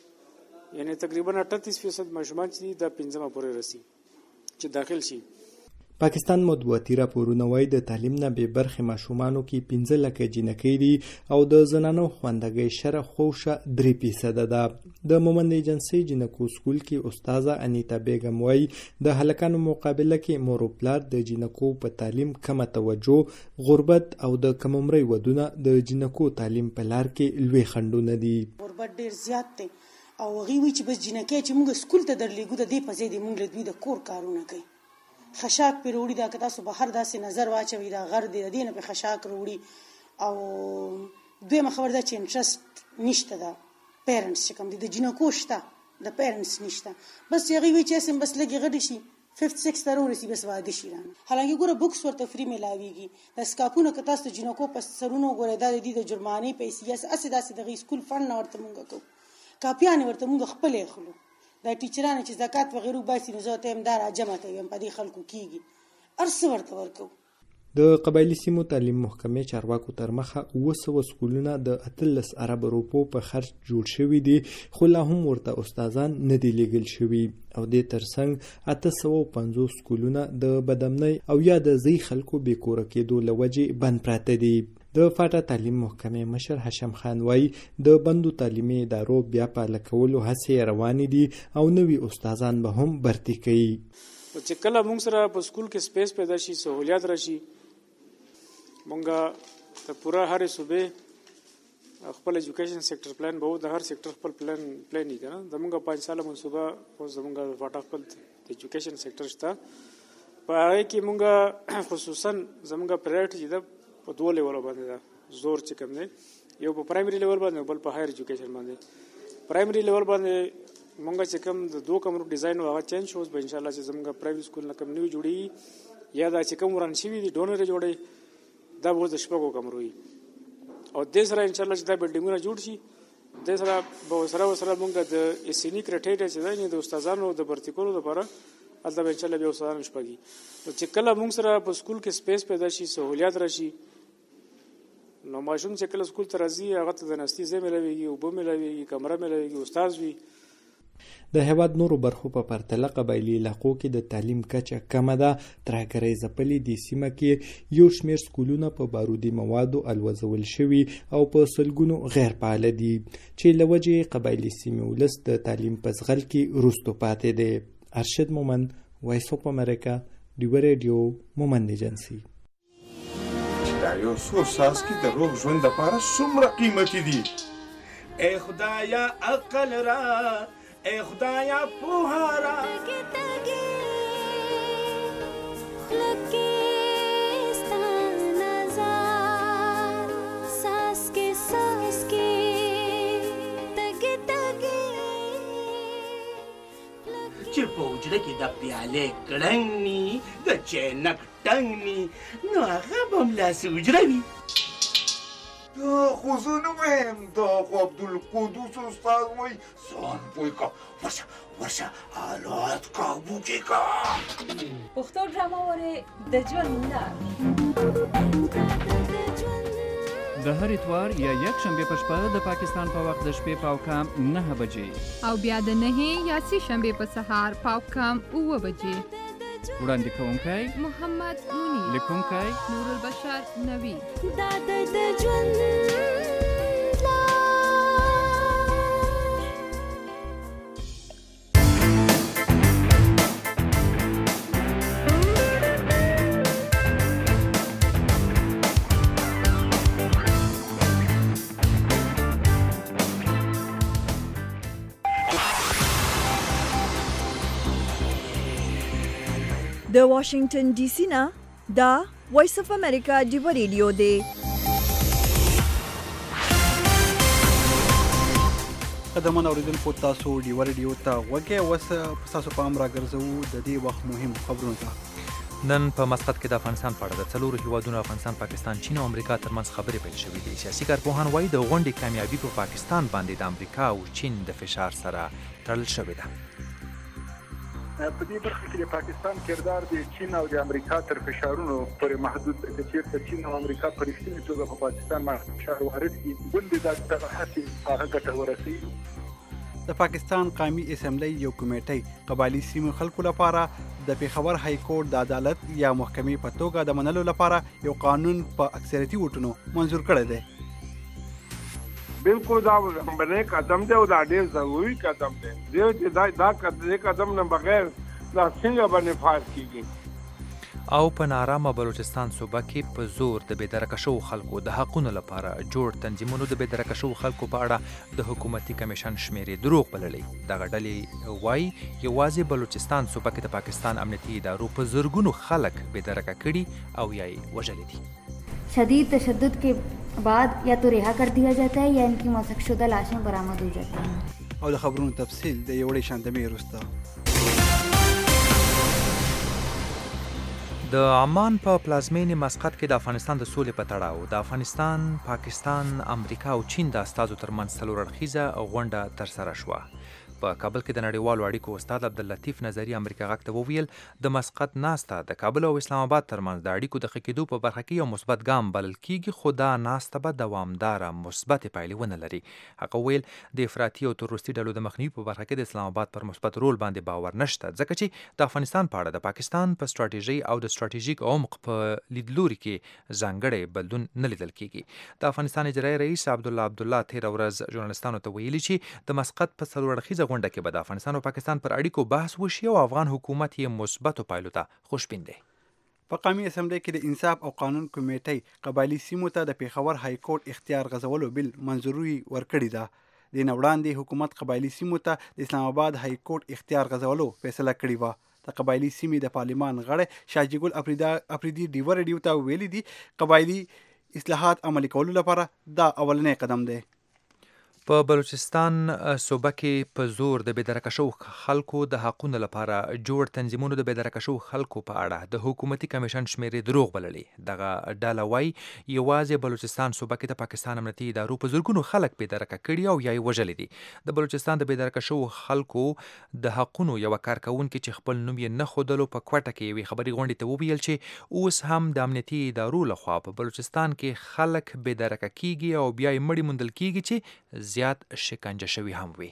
دی یعنی تقریبا 38% ماشومان چې دی د 15 پورې رسي چې داخل شي. پاکستان مطبوعاتي راپورونه وایي د تعلیم نه بې برخې ماشومانو کې 15 لکه جنکۍ دي او د زنانو خواندګۍ شره خوشه 3% ده. د مومند ایجنسۍ جنکو سکول کې استاذه انیتا بیگم وایي د هلکانو مقابله کې مور او پلار د جنکو په تعلیم کمه توجه، غربت او د کم عمرۍ ودونه د جنکو تعلیم په لار کې لوی خنډونه دي. غربت ډیر زیات دی او هغوی وایي چې بس جنکۍ چې موږ سکول ته درلیږو د دې په ځای د موږ له دوی د کور کارونه کوي. خشاک پې وروړي دا که تاسو بهر داسې نظر واچوئ دا غر دی د دې نه پې خشاک وروړي او دویمه خبر ده چې انټرسټ نشته ده پیرنټس چې کوم دي د جنکو شته د پیرنټس نشته بس هغوی وایي چې هسې بس لږې غټې شي 5th 6th ته راورسي بس واده شي رانه. حالانکه ګوره بکس ورته فري میلاویږي د سکاپونه که تاسو د جنکو په سرونو ګورئ دا د دې د جرمانۍ پیسې هسې داسې د هغوی سکول فنډ نه ورته مونږ کوو کاپیانې ورته مونږ خپلې اخلو دا ټیچرانو چې زکات وغیره باسي نو زه ورته وایم دا راجمع ته ویم په دې خلکو کېږي هر څه ورته ورکوو. د قبایلی سیمو تعلیم محکمې چارواکو تر مخه 900 سکولونه د 18 ارب روپو په خرج جوړ شوي دي خو لا هم ورته استادان نه دي لیږل شوي او دې ترڅنګ 850 سکولونه د بدامنۍ او یا د ځای خلکو بې کوره کېدو له وجې بند پراته دي. د فاټا تعلیم محکمې مشر هاشم خان وایي د بندو تعلیمي ادارو بیا فعاله کولو هڅې روانې دي او نوي استادان به هم برتي کوي. چې کله موږ سره په سکول کې سپیس پیدا شي سہولیات راشي مونږه ته پورا هرې صوبې خپل ایجوکیشن سیکټر پلان به د هر سیکټر خپل پلان یې کنه زمونږ 5 ساله منصوبه خو زمونږ فاټا خپل د ایجوکیشن سیکټر شته په هغه کې مونږ خصوصا زمونږ پرایورټي ده په 2 لیولو باندې ده زور چې کوم دی یو په پرایمري لیول باندې بل په هایر ایجوکیشن باندې. پرایمري لیول باندې مونږ چې کوم د 2 کمرو ډیزاین هغه چینج شوز به ان شاء الله چې زمونږ پرایویټ سکول نه کوم نوی جوړي یا دا چې کوم وران شوي دي ډونر جوړي دا به د 6 کمرو وي او د سره ان شاء الله چې دا بلډینګونه جوړ شي د سره به سره مونږ د اسینی کرټیریا چې دا د استادانو د برتی کولو لپاره البته به ان شاء الله به استادان شپږي چې کله مونږ سره په سکول کې سپیس پیدا شي سہولیات راشي نو ماشوم چې کله سکول ته راځي هغه ته د نستي ځای ملاویږي اوبه ملاویږي کمره ملاویږي استاد وي. د هیواد نورو برخو په پرتله قبایلی علاقو کې د تعلیم کچه کمه ده. ترهګرۍ ځپلې دې سیمه کې یو شمېر سکولونه په بارودي موادو الوځول شوي او په سلګونو غیر فعاله دي چې له وجې قبایلی سیمې ولس د تعلیم په ځغل کې وروسته پاتې دی. ارشد مومند، وایس اف امریکا، ډیو ریډیو، مومند ایجنسي. دا یو څو څاڅکي د روغ ژوند لپاره څومره قیمتي دي. ای خدایا عقل را ای خدایا پوها را چې په حجره کې د پیالې کړنګ ني د چینک ټنګ ني نو هغه به همداسې حجره وي. دا خو زه نه وایم، دا خو عبدالقدوس استاد وایي ځان پوه که ورشه حالات کابو کې که. پښتو ډرامه وارې د ژوند لار د هر اتوار یا یک شنبه په شپه د پاکستان په وخت د شپې پاو کام 9 بجې او بیا د 9 یا 3 شنبه په سهار پاو کام 9 بجې. وړاندې کوونکی محمد منیر، لیکونکی نور البشر نوی. دا د ژوند لار. د واشنگټن ډي سي نه دا وایس اف امریکا ډیو ریډیو دی. قدمونه اوریدونکو تاسو ډیو ریډیو ته غوږی اوس تاسو پام راګرځوو د دې وخت مهم خبرونو ته. نن په مسقط کې د افغانستان په اړه د څلورو هیوادونو افغانستان، پاکستان، چین او امریکا ترمنځ خبرې پیل شوې دي. سیاسي کارپوهان وایي د غونډې کامیابي په پاکستان باندې د امریکا او چین د فشار سره تړل شوې ده. په دې برخه کې د پاکستان کردار د چین او د امریکا تر فشارونو پورې محدود دی. چېرته چین او امریکا په رښتینې توګه په پاکستان باندې فشار وارد کړي، ګوندې دا دغه هڅې هغه ګټه ورسوي. د پاکستان قومي اسمبلی یو کمیټۍ قبایلي سیمو خلکو لپاره د پیښور های کورټ د عدالت یا محکمې په توګه د منلو لپاره یو قانون په اکثریتي ووټونو منظور کړی دی. بالکل دا باندې قدم دی او دا ډېر ضروري قدم دی. دا قدم نه بغیر دا څنګه باندې فعال کیږي. او په نارامه بلوچستان صوبه کې په زور د بېدرکه شوو خلکو د حقونو لپاره جوړ تنظیمونو د بېدرکه شوو خلکو په اړه د حکومتي کمیشن شمیرې دروغ بللې. دغه ډلې وایي یوازې بلوچستان صوبه کې د پاکستان امنیتي ادارو په زرګونو خلک بېدرکه کړي او یا یې وژلي دي. शदीद तशद्दुद के बाद या तो रिहा कर दिया जाता है या इनकी मौसकशुदा लाशें बरामद हो जाती हैं. او د خبرونو تفصیل د یوړې شاندمې وروسته. د عمان په پلازمینې مسقط کې د افغانستان د سولې په تړاو د افغانستان، پاکستان، امریکا او چین د استازو ترمنځ څلور اړخیزه غونډه ترسره شوه. په کابل کې د نړیوالو اړیکو استاد عبداللطیف نظري امریکا غږ ته وویل د مسقط ناسته د کابل او اسلام آباد ترمنځ د اړیکو د ښه کېدو په برخه کې یو مثبت ګام بلل کیږي، خو دا ناسته به دوامداره مثبتې پایلې ونه لري. هغه ویل د افراطي او تروریستي ډلو د مخنیوي په برخه کې د اسلام آباد پر مثبت رول باندې باور نشته، ځکه چې د افغانستان په اړه د پاکستان په ستراتیژي او د ستراتیژیک عمق په لیدلوري کې ځانګړی بدلون نه لیدل کیږي. د افغانستان اجرایي رئیس عبدالله تېره ورځ ژورنالستانو ته ویلي چې د مسقط په څلور اړخیزه غونډه کې به د افغانستان او پاکستان پر اړیکو بحث وشي او افغان حکومت یې مثبتو پایلو ته خوشبین دی. په قومي اسمبلی کې د انصاف او قانون کمیټۍ قبایلي سیمو ته د پیښور های کورټ اختیار غځولو بل منظوري ورکړې ده. د نه وړاندې حکومت قبایلي سیمو ته د اسلام آباد های کورټ اختیار غځولو فیصله کړې وه. د قبایلي سیمې د پارلمان غړی شاجي ګل افریدي ډیو ریډیو ته ویلي دي قبایلي اصلاحات عملي کولو لپاره دا اولنی قدم دی. په بلوچستان صوبه کې په زور د بېدرکه شوو خلکو د حقونو لپاره جوړ تنظیمونو د بېدرکه شوو خلکو په اړه د حکومتي کمیشن شمیرې دروغ بللې. دغه ډله وایي یوازې بلوچستان صوبه کې د پاکستان امنیتي ادارو په زرګونو خلک بېدرکه کړي او یا یې وژلي دي. د بلوچستان د بېدرکه شوو خلکو د حقونو یوه کارکوونکې چې خپل نوم یې نه ښودلو په کوټه کې یوې خبري غونډې ته وویل چې اوس هم د امنیتي ادارو لخوا په بلوچستان کې خلک بېدرکه کیږي او بیا یې مړي موندل کیږي چې زیات شکنجه شوي هم وي.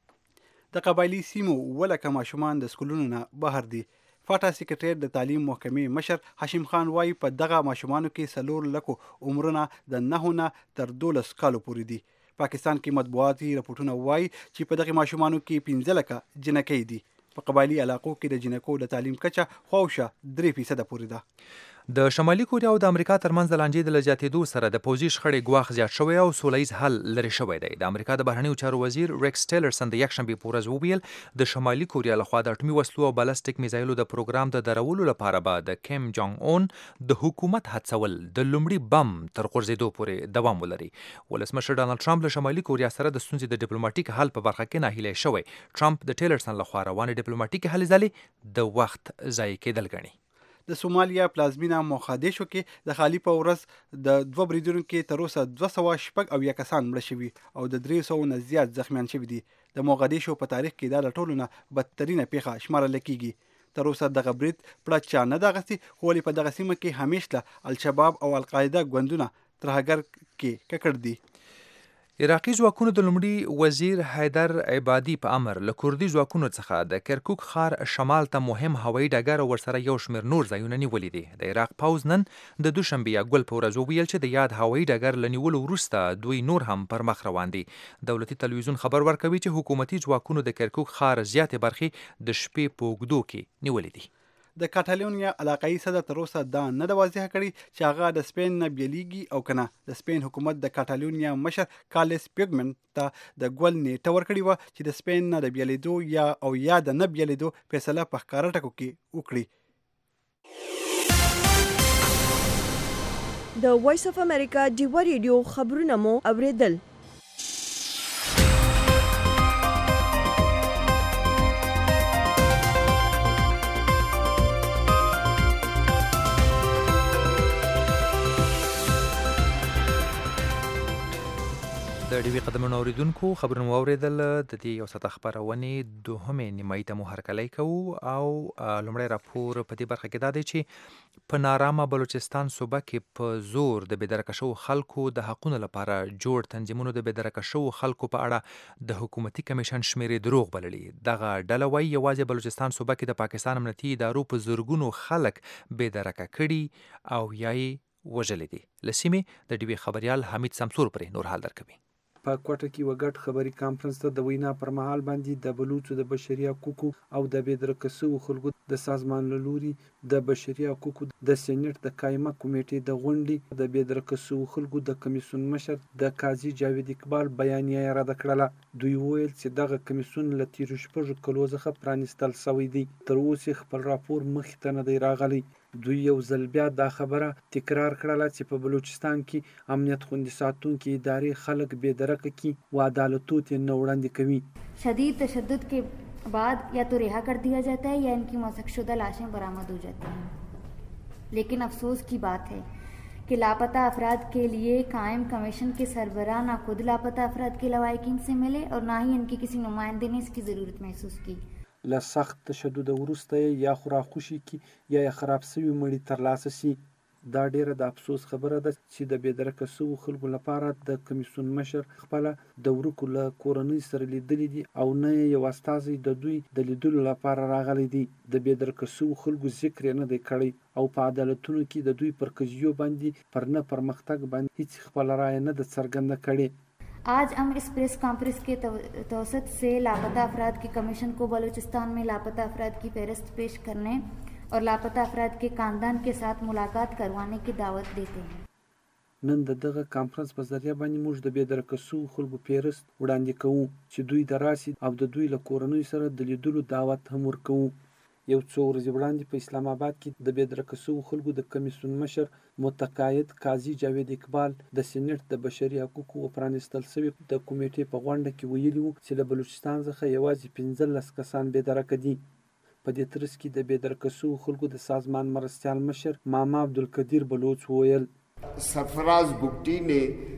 د قبایلي سیمو ولکه ماشومان د سکولونو نه بهر دي. فاټا سکرټریټ د تعلیم محکمې مشر هاشم خان وایي په دغه ماشومانو کې 4 لکو عمرونه د 9 نه تر 12 کالو پورې دي. پاکستان کې مطبوعاتي راپورټونه وایي چې په دغه ماشومانو کې 15 لکه جنکۍ دي. په قبایلي علاقو کې د جنکو د تعلیم کچه خواوشه 3% پورې ده. د شمالي کوریا او د امریکا ترمنځ د لانجې د زیاتېدو سره د پوځي شخړې ګواښ زیات شوی او سوله ییز حل لرې شوی دی. د امریکا د بهرنیو چارو وزیر ریکس ټیلرسن د یکشنبې په ورځ وویل د شمالي کوریا لخوا د اټومي وسلو او بالستیک میزایلو د پروګرام د درولو لپاره به د کیم جونګ اون د حکومت هڅول د لومړي بم تر غورځېدو پورې دوام ولري. ولسمشر ډانلډ ټرمپ له شمالي کوریا سره د ستونزې د ډیپلوماټیک حل په برخه کې ناهیلی شوی. ټرمپ د ټیلرسن لخوا روانې ډیپلوماټیکې هلې ځلې د وخت ضایع کېدل ګڼي. د سومالیا پلازمینه موغادیشو کې د خالی په ورځ د 2 بریدونکو کې تر اوسه 206 کسان مړه شوي او د 300 نه زیات زخمیان شوي دي. د موغادیشو په تاریخ کې دا له ټولو نه بدترینه پیښه شمارل کېږي. تر اوسه دغه برید پړه چا نه ده اخیستې، خو ولې په دغه سیمه کې همیشه الشباب او القاعده ګوندونه ترهګر کې ککړ دي. عراقي ځواکونو د لومړي وزیر حیدر عبادي په امر له کوردي ځواکونو څخه د کرکوک ښار شمال ته مهم هوایي ډګر او ورسره یو شمېر نور ځایونه نیولي دي. د عراق پوځ نن د دوشنبې یا ګل په ورځ وویل چې د یاد هوایي ډګر له نیولو وروسته دوی نور هم پر مخ روان دي. دولتي تلویزیون خبر ورکوي چې حکومتي ځواکونو د کرکوک ښار زیاتې برخې د شپې په اوږدو کې نیولې دي. د کاتالونیا علاقايي صدر تر اوسه دا نه د واضح کړي چې هغه د سپین نه بیلیږي او کنه. د سپین حکومت د کاتالونیا مشر کارلس پیګمن ته د ګول نیټه ورکړې و چې د سپین نه د بیلیدو یا د نه بیلیدو فیصله په ښکاره ټکو کې وکړي. د وایس اف امریکا ډیوا ریډیو خبرونه مو اوریدل. د ډیوي قدمونو اوریدونکو خبرونه مو اوریدل. د دې یو ساعته خپرونې دوهمې نیمایي ته مو هرکلی کوو او لومړی راپور په دې برخه کې دا دی چې په نارامه بلوچستان صوبه کې په زور د بېدرکه شوو خلکو د حقونو لپاره جوړ تنظیمونو د بېدرکه شوو خلکو په اړه د حکومتي کمیشن شمیرې دروغ بللي. دغه ډله وایي یوازې بلوچستان صوبه کې د پاکستان امنیتي ادارو په زرګونو خلک بېدرکه کړي او یا یې وژلي دي. له سیمې د ډیوي خبریال حمید سمسور پرې نور حال درکوي. په کوټه کې وګټ خبري کانفرنس ته د وینا پر مهال باندې د بلوچو د بشري حقوقو او د بېدرکه شوو خلکو د سازمان له لوري د بشري حقوقو د سېنیټ د قایمه کمیټې د غونډې د بېدرکه شوو خلکو د کمیسیون مشر د قاضي جاوید اقبال بیانیه رد کړله. دوی وویل چې دغه کمیسیون له تیرو 6 کلو څخه پرانیستل شوی دی، تر اوسه خپل راپور مخې ته نه دی راغلی. دوی یو ځل بیا دا خبره تکرار کړله چې په بلوچستان کې امنیت خوندي ساتونکي ادارې خلک بېدرکه کی و عدالتو ته نه وړاندې کوي. شدید تشدد کے بعد یا تو رہا کر دیا جاتا ہے یا ان کی موثق شدہ لاشیں برآمد ہو جاتی ہیں. لیکن افسوس کی بات ہے کہ لاپتہ افراد کے لیے قائم کمیشن کے سربراہ نہ خود لاپتہ افراد کے لواحقین سے ملے اور نہ ہی ان کے کسی نمائندے نے اس کی ضرورت محسوس کی. له سخت تشدد وروسته یا خراخوشي کی یا خراب شوي مړي ترلاسه شي. دا ډیره د افسوس خبره ده چې د بېدرکه شوو خلکو لپاره د کمیسیون مشر خپله د ورکو له کورنۍ سره لیدلی دي او نه یو استازی د دوی د لیدلو لپاره راغلی دی. د بېدرکه شوو خلکو ذکر یې نه دی کړی او په عدالتونو کې د دوی پر قضیو باندې پر نه پرمختګ باندې هیڅ خپله رایه نه ده څرګنده کړې. آج ہم اس پریس کانفرنس کے توسط سے لاپتہ افراد کے کمیشن کو بلوچستان میں لاپتہ افراد کی فہرست پیش کرنے اور لاپتہ افراد کے خاندان کے ساتھ ملاقات کروانے کی دعوت دیتے ہیں. نن د دغه کانفرنس په ذریعه باندې موږ د بېدرکه شوو خلکو فهرست وړاندې کوو چې دوی ته راسي او د دوی له کورنیو سره د لیدلو دعوت هم ورکوو. یو څو ورځې وړاندې په اسلام آباد کې د بېدرکه شوو خلکو د کمیسیون مشر متقاعد قاضي جاوید اقبال د سېنیټ د بشري حقوقو پرانیستل شوي د کمیټې په غونډه کې ویلي وو چې له بلوچستان څخه یوازې 15 کسان بېدرکه دي. په دې ترڅ کې د بېدرکه شوو خلکو د سازمان مرستیال مشر ماما عبدالقدیر بلوچ وویل सरफराज बुगटी ने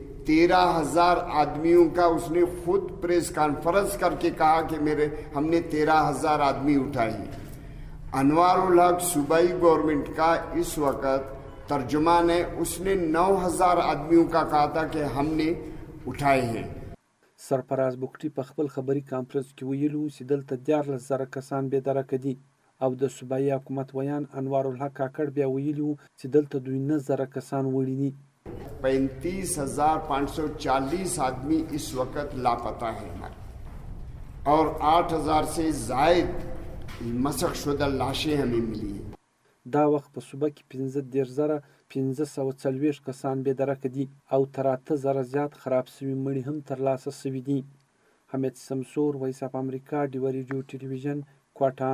13,000 आदमियों का उसने खुद प्रेस कॉन्फ्रेंस करके कहा कि हमने 13,000 आदमी उठाए. अनवारुल हक सूबाई गवर्नमेंट का इस वक्त तर्जुमान है, उसने 9,000 आदमियों का कहा था कि हमने उठाए हैं. सरफराज बुगटी په خپل خبري کانفرنس کې ویلو چې دلته 14,000 کسان بېدرکه دي او د صوبایي حکومت ویان انوار الحق کاکړ بیا ویلي وو چې دلته 12,000 کسان وړي دي. 35,540 आदमी इस वक्त लापता हैं और 8,000 से जायद मसक शुदा लाशें हमें मिली हैं. دا وخت په صوبه کې 15,540 کسان بې درکه دي او تر 8,000 زیات خراب سوي مړي هم ترلاسه سوي دي. حمید سمسور، وایس اف امریکا، ډیوه ریډیو ټلویزیون، کوټه.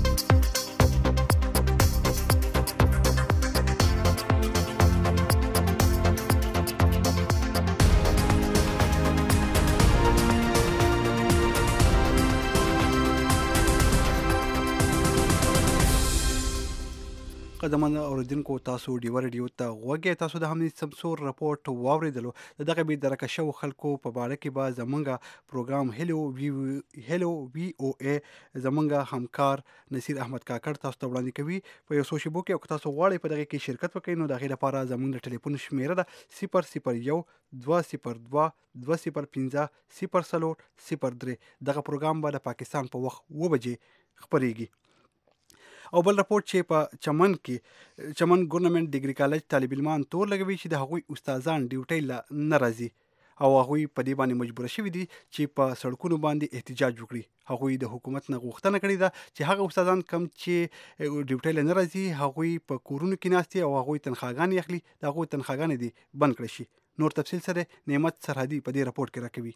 قدمن اوریدونکو تاسو ډیوه ریډیو ته غوږی، تاسو د حمید سمسور راپورټ واوریدلو. د دغه بې درکه شوو خلکو په باره کې به زمونږ پروګرام هیلو وی او ای زمونږ همکار نصیر احمد کاکړ تاسو ته وړاندې کوي په یو څو شیبو کې. او که تاسو غواړئ په دغه کې شرکت وکړئ نو د هغې لپاره زمونږ د ټلیفون شمیره ده 001-202-205-0403. دغه پروګرام به د پاکستان په وخت 9 بجې خپریږي. او بل راپورټ چې په چمن ګورنمنت ډیګري کالج طالب علمان تور لګوي چې د هغوی استادان ډیوټۍ له نه راځي او هغوی په دې باندې مجبور شوي دي چې په سړکونو باندې احتجاج وکړي. هغوی د حکومت نه غوښتنه کړې ده چې هغه استادان کم چې ډیوټۍ له نه راځي هغوی په کورونو کې ناستي او هغوی تنخواګانې اخلي، د هغوی تنخواګانې دې بند کړې شي. نور تفصیل سره نعمت سرحدي په دې راپورټ کې راکوي.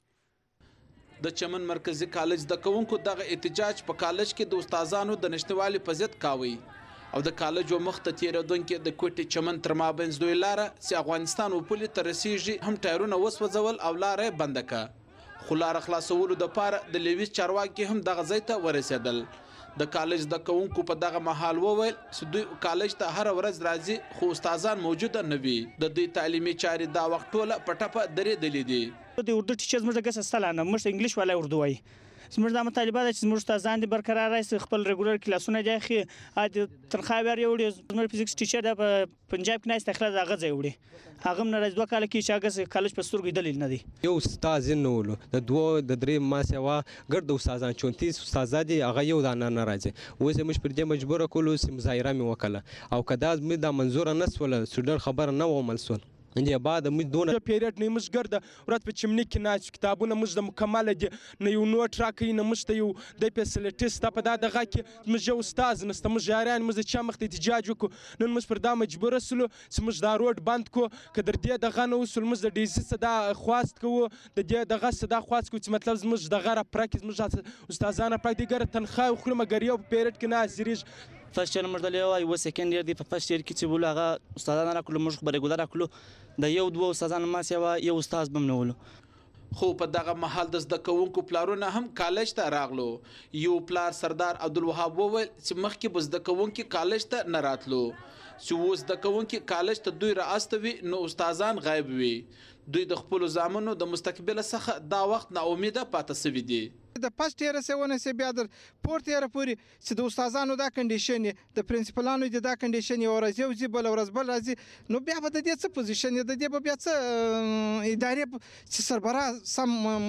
د چمن مرکزی کالج د کوونکو دغه احتجاج په کالج کې د استادانو د نشټوالي په ضد کاوي او د کالج و مخ ته تیریدونکو د کوټې چمن تر مابینځ دوی لاره چې افغانستان و پولې ته رسیږي هم ټایرونه وسوځول او لاره بند کړه. خو لاره خلاصولو دپاره د لیویس چارواکي هم دغه ځای ته ورسېدل. د کالج د کوونکو په دغه محل وویل چې دوی کالج ته هر ورځ راځي خو استادان موجوده نه وي. د دوی تعلیمي چارې دا وخت ټوله په ټپه درېدلې دي. د اردو ټیچر زموږ د ګس استلانه موږ انګلیش ولا اردو وای زموږ د مطالبه ده چې زموږ استادان دي برقرار راځي خپل ریګولر کلاسونه دی خي د تنخواه ور یوړي. زموږ فزیکس ټیچر د پنجاب کې نه استخلاص هغه ځای وړي هغه نه راځي 2 کال کې چې هغه کالج په سترګې دلیل نه دی. یو استاد نه ولو د 2-3 ماسه وا ګرد استادان 34 استادان دي هغه یو دانه نه راځي. اوس موږ پر دې مجبور کولو چې مظاهره مې وکړه او کدا مې دا منظور نه سول سودر خبر نه و ملسول انجه بعد موږ دونه پیریډ نه موږ ګرځه ورته په چمنی کې ناش کتابونه موږ د مکمل دي نه یو نوټ راکې نه موږ ته یو د فیسیلیټیز ته په دغه کې موږ یو استاد نست موږ جاران موږ چې مخ ته احتجاج وکړو نن موږ پر دا مجبور سلو چې موږ دا روډ بند کو کدر دې دغه نو وسل موږ د ډي سي صدا خواست کو د دې دغه صدا خواست کو چې مطلب موږ دغه را پراکټیس موږ استادانه پراکټیګر تنخواه خو مګر یو پیریډ کې نه زریج فرست ایئر موږ د یو سکند ایئر دی په فرست ایئر کې چې بوله هغه استادان راکړو موږ خبره ګولر راکړو د یو دوه استادان ما سیوا یو استاد بم نه ولو. خو په دغه محل د زده کوونکو پلارونه هم کالج ته راغلو. یو پلار سردار عبدالوهاب وویل چې مخکې به زده کوونکي کالج ته نه راتلو چې اوس زده کوونکي کالج ته دوی رااستوي نو استادان غایب وي. دوی د خپل زامنو د مستقبل څخه دا وخت نا امیده پاتې سوي دي. د پاست ایره سونه سي بیا د پورت ایره پوری چې د استادانو دا کنډیشن د پرنسپلانو دا کنډیشن یو ورځ یو ځي بل ورځ بل راځي نو بیا به د دې څه پوزیشن د دې بیا څه ادارې چې سربراه سم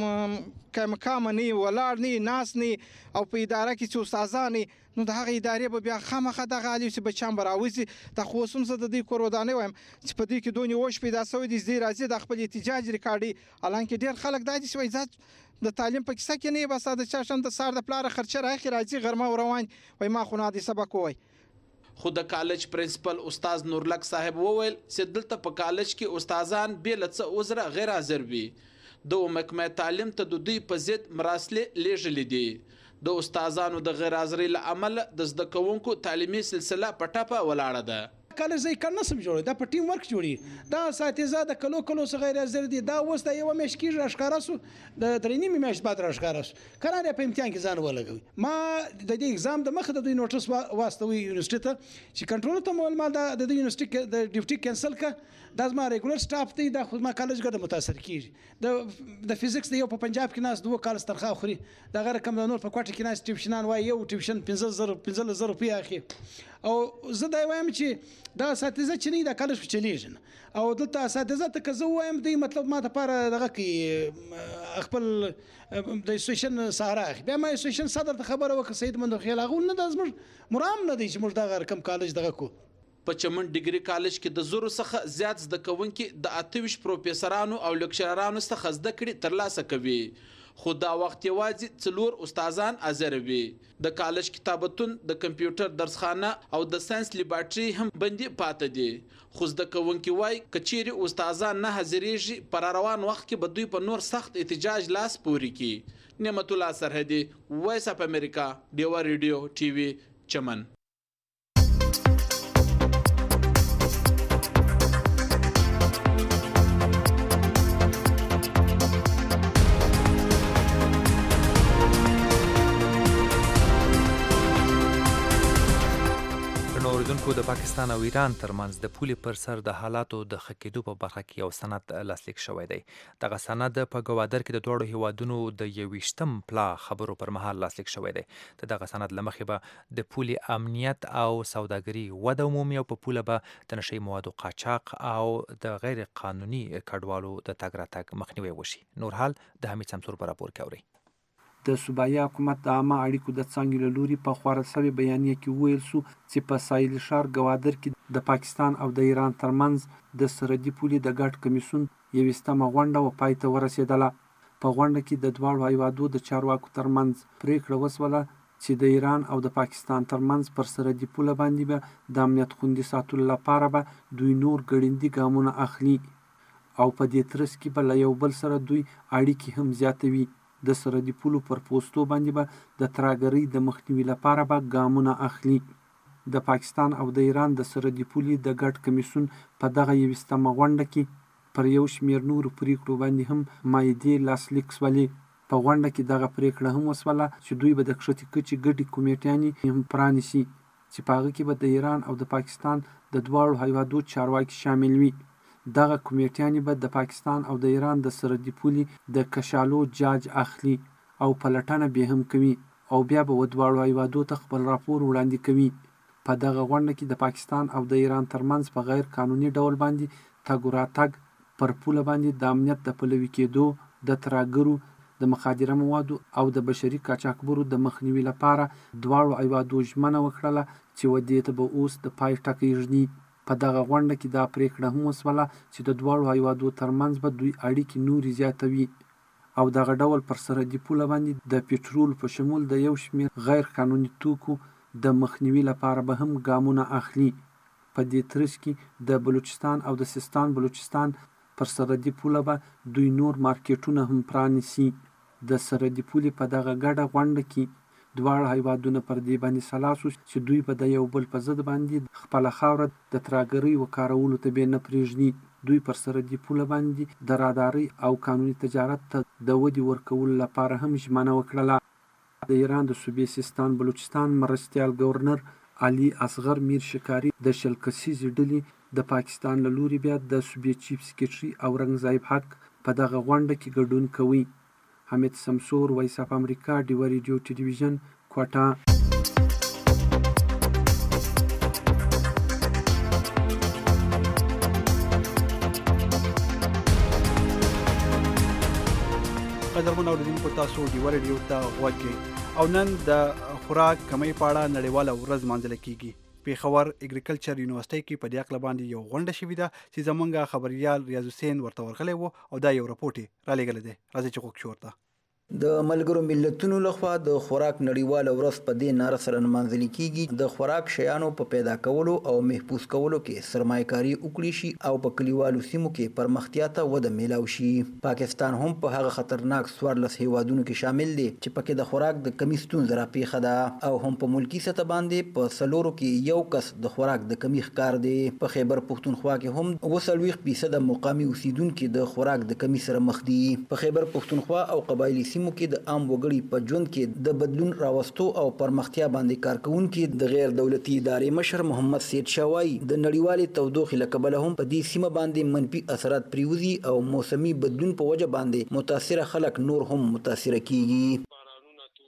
کم نه ولاړ نه ناس نه او په اداره کې چې استادان نو د هغه ادارې به بیا خامخه د غالي چې بچان براوځي د خوسم زه د دې کورودانه وایم چې په دې کې دونی وښ پیدا سوی دي زی راځي د خپل احتجاج ریکارډي الانکه ډیر خلک د دې شوي ذات د تعلیم په کیسه کې نه بس د چاشن د سار د پلار خرچه راخي راځي غرمه روان وای ما خو نه دي سبق وای. خو د کالج پرنسپل استاد نورلک صاحب وویل چې دلته په کالج کې استادان به لڅ عذر غیر حاضر وي. د محکمه تعلیم ته د دوی په ضد مراسلې لیږلې دي. د استادانو د غیر حاضرۍ له امله د زده کوونکو تعلیمي سلسله په ټپه ولاړه ده. کالج ځای کار نسم جوړي دا په ټیم ورک جوړي دا اساتذه د کلو څخه غیر حاضر دي دا اوس د یو مېش کې راښکاره سو د درېنی مېش بعد راښکاره سو قرار په امتحان کې ځان ولګوي. ما د دې ایگزام د مخه د دوی نوټس واستوي یونیورسيټي ته چې کنټرول ته مول ما د یونیورسيټي د ډیوټي کینسل ک دا زما ریګولر سټاف دی دا خو ما کالج ګډه متاثر کیږي د فزیکس د یو په پنجاب کې ناس 2 کال تنخواه خوري دا غیر کم د نور په کوټه کې ناس ټیوشنان وای یو ټیوشن 15000 روپۍ اخی او زه دا وایم چې دا اساتذه چې نه دا کالج په چلیږي او دلته اساتذه ته که زه وایم دی مطلب ما ته لپاره دغه کې خپل د اسوسییشن سهاره بیا ما اسوسییشن صدر ته خبره وکړه سید مندوخیل هغه نه د زموږ مرام نه دی چې موږ دا غیر کم کالج دغه کو. په چمن ډیګري کالج کې د زورو څخه زیات زده کوونکي د 28 پروفیسورانو او لیکچرانو څخه زده کړې ترلاسه کوي. خو دا وخت یوازې 4 استادان حاضر وي. د کالج کتابتون، د کمپیوټر درسخانه او د ساينس لیبارټري هم بندي پاتې دي. خو زده کوونکي وایي که چیرې استادان نه حاضرېږي په روان وخت کې به دوی په نور سخت احتجاج لاس پورې کړي. نعمت الله سرحدي، وایس اف امریکا، ډیوا ریډیو ټي وي، چمن. اوریدونکو، د پاکستان او ایران ترمنځ د پولې پر سر د حالاتو د ښه کېدو په برخه کې یو سند لاسلیک شوی دی. دغه سند په ګوادر کې د دواړو هیوادونو د 21م پلا خبرو پر مهال لاسلیک شوی دی. د دغه سند له مخې به د پولې امنیت او سوداګري وده عمومي او په پوله به د نشهیي موادو قاچاق او د غیر قانوني کډوالو د تګ راتګ مخنیوی وشي. نور حال د حمید سمسور په راپور کې اورئ. د صوبایي حکومت د عامه اړیکو د څانګې له لوري په خپاره شوې بیانیه کې وویل شو چې په ساحلي ښار ګوادر کې د پاکستان او د ایران ترمنځ د سرحدي پولې د ګډ کمیسیون 21مه غونډه پای ته ورسېدله. په غونډه کې د دواړو هیوادو د چارواکو ترمنځ پریکړه وشوله چې د ایران او د پاکستان ترمنځ پر سرحدي پوله باندې به د امنیت خوندي ساتلو لپاره به دوی نور ګړندي ګامونه اخلي او په دې ترڅ کې به له یو بل سره دوی اړیکې هم زیاتوي. د سرحدي پولو پر پوستو باندې به د ترهګرۍ د مخنیوي لپاره به ګامونه اخلي. د پاکستان او د ایران د سرحدي پولې د ګډ کمیسیون په دغه 21مه غونډه کې پر یو شمېر نورو پریکړو باندې هم مایدې لاسلیک شولې. په غونډه کې دغه پریکړه هم وشوله چې دوی به د کښتې کچې ګډې کمیټیانې هم پرانیسي چې په هغه کې به د ایران او د پاکستان د دواړو هیوادو چارواکي شامل وي. دغه کمیټیانې به د پاکستان او د ایران د سرحدي پولې د کشالو جاج اخلي او پلټنه به هم کوي او بیا به دواړو هیوادو ته خپل راپور وړاندې کوي. په دغه غونډه کې د پاکستان او د ایران ترمنځ په غیر قانوني ډول باندې تګ راتګ، پر پوله باندې د امنیت د پلوي کېدو، د ترهګرو، د مخدره موادو او د بشري قاچاقبرو د مخنیوي لپاره دواړو هیوادو ژمنه وکړله چې ودې ته به اوس د پای ټکی ږدي. په دغه غونډه کې دا پریکړه هم وشوله چې د دواړو هیوادو ترمنځ به دوی اړیکې نورې زیاتوي او دغه ډول پر سرحدي پوله باندې د پټرول په شمول د یو شمېر غیر قانوني توکو د مخنیوي لپاره به هم ګامونه اخلي. په دې ترڅ کې د بلوچستان او د سیستان بلوچستان پر سرحدي پوله به دوی نور مارکیټونه هم پرانیسي. د سرحدي پولې په دغه ګډه غونډه کې دواړه هیوادونه پر دې باندې سلا شو چې دوی به د یو بل په ضد باندې خپله خاوره د ترهګرۍ وکارولو ته به نه پرېږدي. دوی پر سرحدي پوله باندې د رادارۍ او قانوني تجارت ته د ودې ورکولو لپاره هم ژمنه وکړله. د ایران د صوبې سیستان بلوچستان مرستیال ګورنر علي اصغر میر شکاري د 20 کسیزې ډلې د پاکستان له لوري بیا د صوبې چیف سکریټري اورنګزیب حق په دغه غونډه کې ګډون کوي. حمید سمسور، وایس اف امریکا، ډیوا ریډیو ټلویزیون، کوټه. قدرمن اوریدونکو، تاسو ډیوا ریډیو ته غوږ یې او نن د خوراک کمۍ په اړه نړیواله ورځ لمانځل کیږي. پیښور اګریکلچر یونیورسيټي کې په دې اړه باندې یو غونډه شوې ده چې زمونږ خبريال ریاض حسین ورته ورغلی وو او دا یو راپورټ را لېږلی دی. راځئ چې غوږ شو ورته. د ملګرو ملتونو لخوا د خوراک نړیواله ورځ په دې ناره سره نمانځل کیږي د خوراک شیانو په پیدا کولو او محفوظ کولو کې سرمایه‌کاري وکړي شي او په کلیوالو سیمو کې پرمختیا ته وده میلاو شي. پاکستان هم په هغه خطرناک 14 هیوادونو کې شامل دی چې پکې د خوراک د کمی ستونزه راپېښه ده او هم په ملکی سطح باندې په سلورو کې یو کس د خوراک د کمی ښکار دی. په خیبر پښتونخوا کې هم 40% مقامي اوسیدونکو د خوراک د کمی سره مخ دي. په خیبر پښتونخوا او قبایلی سیمو کې د عام وګړي په ژوند کې د بدلون راوستو او پرمختیا باندې کار کوونکي د غیر دولتي ادارې مشر محمد سید شاوای د نړیوالې تودوخې له کبله هم په دې سیمه باندې منفي اثرات پریوزي او موسمي بدلون په وجه باندې متاثره خلک نور هم متاثره کیږي.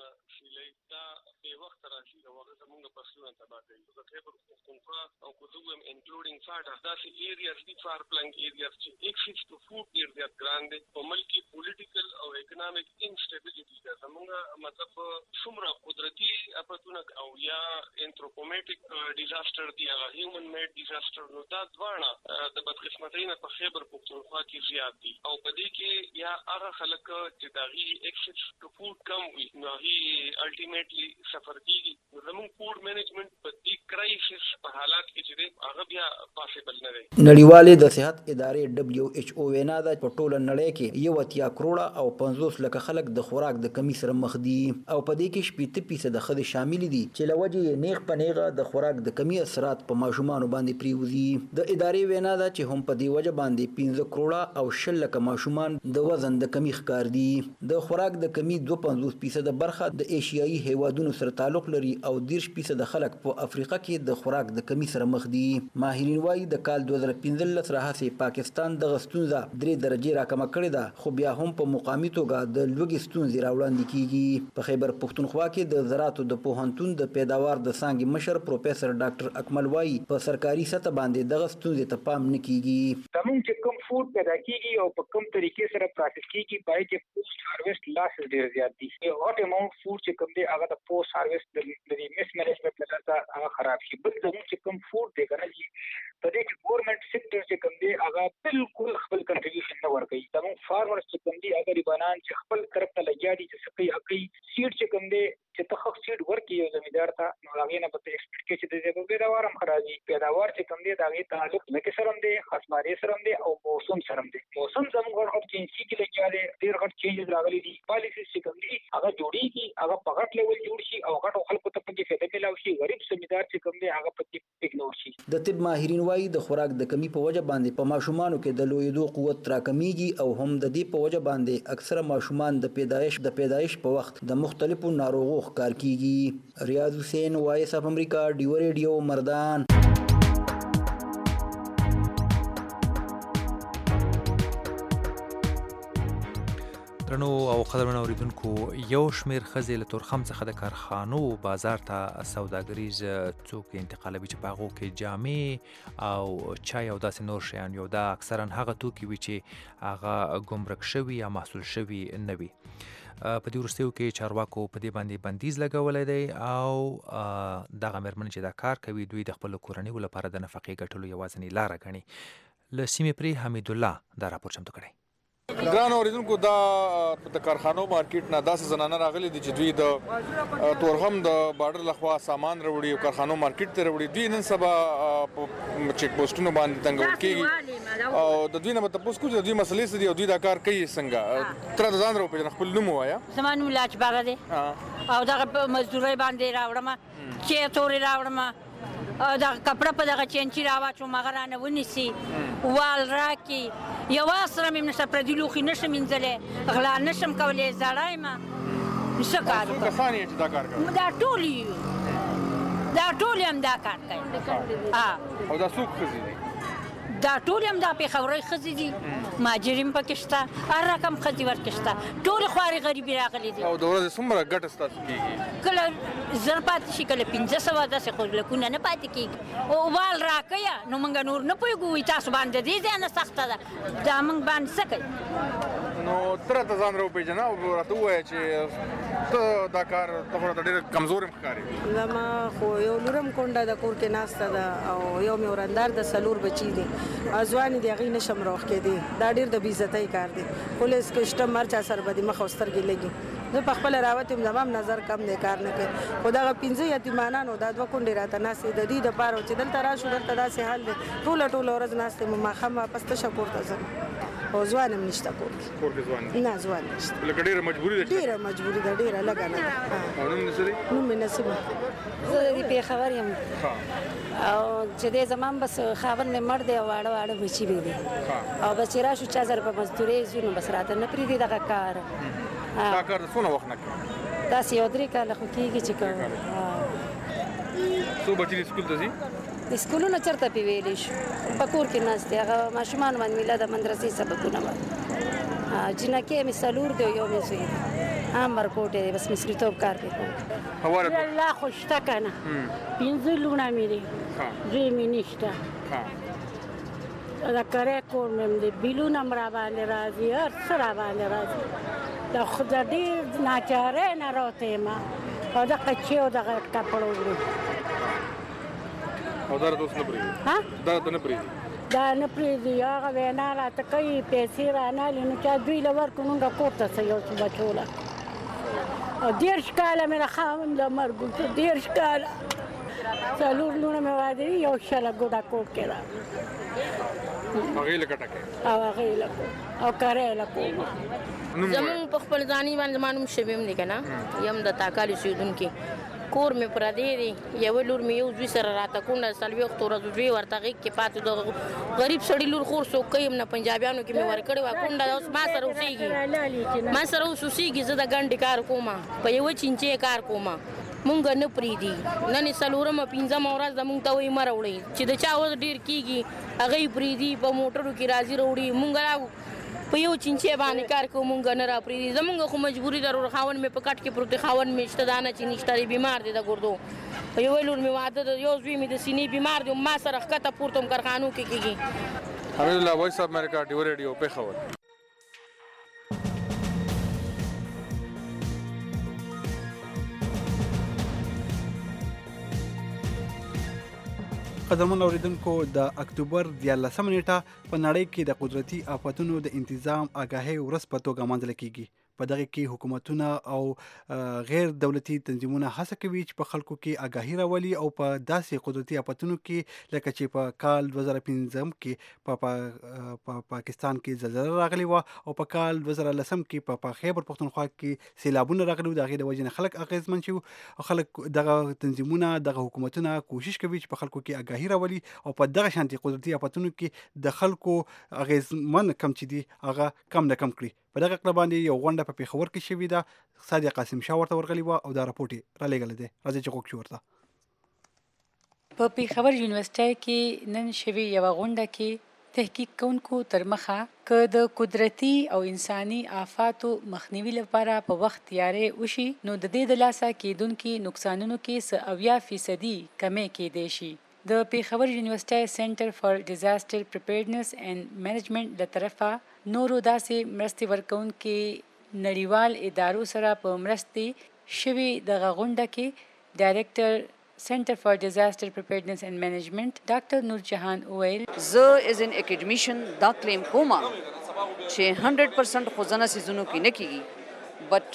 نه سیلې دا به وخت راځي او هغه زمونږ فصلونه تباہ کوي د خیبر پختونخوا او کوم انکلودینګ فاټا دا سي ایریاز دي فار پلانک ایریاز چې ایکسس ټو فود ډیر زیات ګران دي په ملکی پولیټیکل او اکونومیک انسټیبিলিټي دا زمونږ مطلب څومره قدرتي اپتونه او یا انتروپومیټیک ډیزاستر دی هغه هیومن میډ ډیزاستر نو دا دواړه د بدقسمتۍ نه په خیبر پختونخوا کې زیات دي او په دې کې یا هغه خلک چې داغي ایکسس ټو فود کم وي نو هی الټیمیټلی سفر کیږي زموږ فود مینجمنت په دې کرایسس په حالات کې چې هغه بیا پاسبل نه دی. نړیوالې د صحت ادارې WHO وینا ده په ټوله نړۍ کې 1 کروڑه او 50 لک خلک د خوراک د کمی سره مخ دي او په دې کې 70% خلک شامل دي چې لوجه نیغ په نیغه د خوراک د کمی اثرات په ماشومان باندې پریوزي. د ادارې وینا ده چې هم په دې وجه باندې 15 کروڑه او 10 لک ماشومان د وزن د کمی ښکار دي. د خوراک د کمی 52% برخه د ایشیایي هیوادونو سره تعلق لري او 10% خلک په افریقا کې د خوراک د کمی سره مخ دي. ماهرین وايي د کال 2015 راهیسې پاکستان د ستونزه 3 درجه راکمه کړې ده خو بیا هم په مقامي توګه د لوګي ستونزې راوړاندې کیږي. په خیبر پختونخوا کې د زراعتو د پوهنتون د پیداوار د څانګې مشر پروفیسور ډاکټر اکمل وايي په سرکاري سطح باندې دغه ستونزې ته پام نه کیږي. زموږ چې کوم فود پیدا کیږي او په کوم طریقې سره پروسس کیږي پای کې پوسټ هارویسټ لاس ډیر زیات دي. هاټ اماونټ فود چې کوم دی هغه د پوسټ هارویسټ د مس مینجمنت په لاره هغه خراب شي. بل زموږ چې کوم فود دی کنه په دې کې ګورنمنت سېکټر چې کوم دی هغه بالکل خپل کنټریبیوشن نه ورکوي. زموږ فارمرز چې کوم دی هغه ریبانان چې خپل طرف ته لګیا دي چې سقي حقي سیډ چې کوم دی چې ته خو سیډ ورکي یو زمیندار ته نو هغه نه به ایکسپیکټ کې چې د پیداوار هم خرابي. پیداوار چې کوم دی دا غي تعلق نه کې سره دی خاصماري سره دی او موسم سره دی. موسم زموږ غوړ چینج کې لګیا دی ډیر غټ چینجز راغلي دي. پالیسي چې کوم دی هغه جوړیږي هغه په غټ لیول جوړ شي او غټ خلکو ته پکې فائدہ ملاوي شي. غریب زمیندار چې کوم دی هغه پکې اګنور شي. د طب ماهرین وايي د خوراک د کمی په وجه باندې په ماشومانو کې د لویدو قوت راکمیږي او هم د دې په وجه باندې اکثره ماشومان د پیدایش په وخت د مختلفو ناروغو ښکار کیږي. ریاض حسین وایس اف امریکا ډیو ریډیو مردان. درنو او قدرمنو اوریدونکو یو شمیر ښځې له تورخم څخه د کارخانو بازار ته سوداګریز څوک انتقالوي چې په هغو کې جامې او چای او داسې نور شیان یو دا اکثرا هغه توکي وي چې هغه ګمرک شوي یا محصول شوي نه وي. په دې وروستیو کې چارواکو په دې باندې بندیز لګولی دی او دغه مېرمنې چې دا کار کوي دوی د خپلو کورنیو لپاره د نفقې ګټلو یوازینۍ لاره ګڼي. له سیمې پرې حمیدالله دا راپور چمتو کړی. ګران اوریدونکو دا د کارخانو مارکیټ نه داسې زنانه راغلي دي چې دوی د تورخم د بارډر لخوا سامان راوړي او کارخانو مارکیټ ته راوړي. دوی نن سبا چیک پوسټونو باندې تنګول کېږي او د دوی نه به تپوس کوو چې دوی مسلې څه دي او دوی دا کار کوي څنګه. تر ځان راوپېژنه خپل نوم ووایه. زما نوم لاجباره دی او دغه مزدورۍ باندې راوړم چې تورې راوړم دا کپړه په دغه چینچي راواچوم هغه رانه ونیسي وال راکړي یو سره مې نشته پردي لوښي نشم مینځلی غلا نشم کولی زړه یم څه کار وکړم. څو کسان یې چې دا کار کوي؟ دا ټول یو دا ټول هم دا کار کوي. او دا څوک ښځې دي؟ دا ټول هم دا پېښورۍ ښځې دي مهاجر هم پکې شته هر رقم ښځې ورکې شته ټولې خوارې غریبې راغلي دي. او د ورځې څومره ګټه ستاسو کېږي؟ کله زر پاتې شي کله 500 داسې خو لکونه نه پاتې کېږي. او وال راکویه نو موږ نور نه پوهېږو تاسو باندې دې ځای نه سخته ده دا موږ باندې څه کوي. نو ته راته ځان راوپېژنه او راته ووایه چې ته دا کار ته خو راته ډېره کمزور هم ښکاري. زما خو یو لورم کونډه د کور کې ناسته ده او یو مې ورندار د څلور بچي دي ځوانې دي هغې نشم روغ کېدی. دا ډېر د بېعزتۍ کار دی. پولیس کې شته هر چا سره به دې مخ او سترګې لګي. زه په خپله راوتې یم زما هم نظر کم دی کار نه کوي. خو دغه 15 یتیمانانو دا 2 کونډې راته ناستې د دوی دپاره چې دلته راشو دلته داسې حال دی ټوله ورځ ناست یم ماښام واپس تشه کور ته ځم او ځوان هم نشته کور کې. نه ځوان نشته. لکه ډېره مجبوري ده؟ ډېره مجبوري ده ډېره لږه نه ده. او نوم دې څه دی؟ نوم مې نسیمه. زه د دې پېښور یم او چې دی زما هم بس خاوند مې مړ دی او واړه بچي مې دي او بس چې راشو چا سره په مزدورۍ ځو نو بس راته نه پرېږدي دغه کار. دا کار د څونه وخت نه کوي؟ داسې یو 3 کاله خو کېږي چې کوم. څو بچي سکول ته ځي؟ سکولونه چېرته پې ویلی شو په کور کې ناست دی هغه ماشومان باندې میله د مدرسې سبقونه وایي. جینکۍ مې 4 دی او یو مې زوی دی. امبرکوټ دی بس مصریتوب کار کوي الله خوشته کنه 15 لونه مې دي دوی مې نشته دا کاري کور مې دی بیلونه مې را باندې راځي هر څه را باندې راځي دا خدای ډېر ناچاره نه راوته ما او دا قچي او دغه کپړو وړي او دا اوس نه پریږدي دا نه پریږدي دا نه پریږدي هغه وینا راته کوي پیسې رانالي نو چا دوی له ورکړو مونږ کور ته څه یو څه بچوله او 10 کاله مې د خاوند له مرګ وروسته 10 کاله 4 لوڼه مې واده دي یو شله ګوډه کور کې ده هغې له ګټه کوي او هغې له او کاری له کومه زمونږ په خپل ځاني باندې زما نوم شبیم دی که نه یم د تاکال اوسېدونکي کور مې پردی دی یوه لور مې یو زوی سره راته کونډه 40 ورځو زوی ورته غېږ کې پاتې د غریب سړي لور خور څوک کوي نه پنجابیانو کې مې ورکړې وه کونډه اوس ما سره اوسېږي زه د ګنډې کار کومه په یوه چینچې کار کومه مونږ نه پرېږدي نن یې 4مه 5مه ورځ ده مونږ ته وایي مه راوړئ چې د چا اوس ډېر کېږي هغه یې پرېږدي په موټرو کې راځي راوړي مونږ په یو چینچې باندې کار کوو مونږ نه را پرېږدي زمونږ خو مجبوري ده خاوند مې په کټ کې پروت دی خاوند مې شته دا نه چې نشته دی بیمار دی د ګردو په یوه لور مې واده ده یو زوی مې د سینې بیمار دی ما سره ښکته پورته هم کارخانو کې کېږي حمیدالله وایس اف امریکا ډیو ریډیو پېښور قدرمن اوریدونکو د اکتوبر 14 نیټه په نړۍ کې د قدرتي آفتونو د انتظام آګاهي ورځ په توګه لمانځل کیږي په دغه کې حکومتونه او غیر دولتي تنظیمونه هڅه کوي چې په خلکو کې آګاهي راولي او په داسې قدرتي آفتونو کې لکه چې په کال 2015 کې په پاکستان کې زلزلہ راغلی و او په کال 2010 کې په خیبر پختونخوا کې سیلابونه راغلي و د هغې د وجې نه خلک اغېزمن شوي او خلک دغه تنظیمونه دغه حکومتونه کوشش کوي چې په خلکو کې آګاهي راولي او په دغه شانتي قدرتي آفتونو کې د خلکو اغېزمن کم چې دي هغه کم نه کم کړي په دغه اقلا باندې یو غونډه په پېښور کې شوې ده صادق قاسم شاه ورته ورغلی و او دا راپورټ یې رالیږلی دی راځئ چې غوږ شو ورته په پېښور یونیورسټۍ کې نن شوې یوه غونډه کې تحقیق کوونکو تر مخه که د قدرتي او انساني آفاتو مخنیوي لپاره په وخت تیاری وشي نو د دې د لاسه کېدونکي نقصانونو کې 90% کمی کېدی شي د پېښور یونیورسټۍ سنټر فار ډیزاسټر پریپیرډنس اینڈ منیجمنټ له طرفه نورو داسې مرستې ورکوونکي نړیوال ادارو سره په مرستې شوي دغه غونډه کې ډایرکټر سنټر فار ډیزاسټر پریپیرډنس اینڈ منیجمنټ ډاکټر نور جهان وویل زه ایز ان اکیډمیشن دا کلیم کوم چې 100% خو ځنه سیزونو کې نه کیږي بټ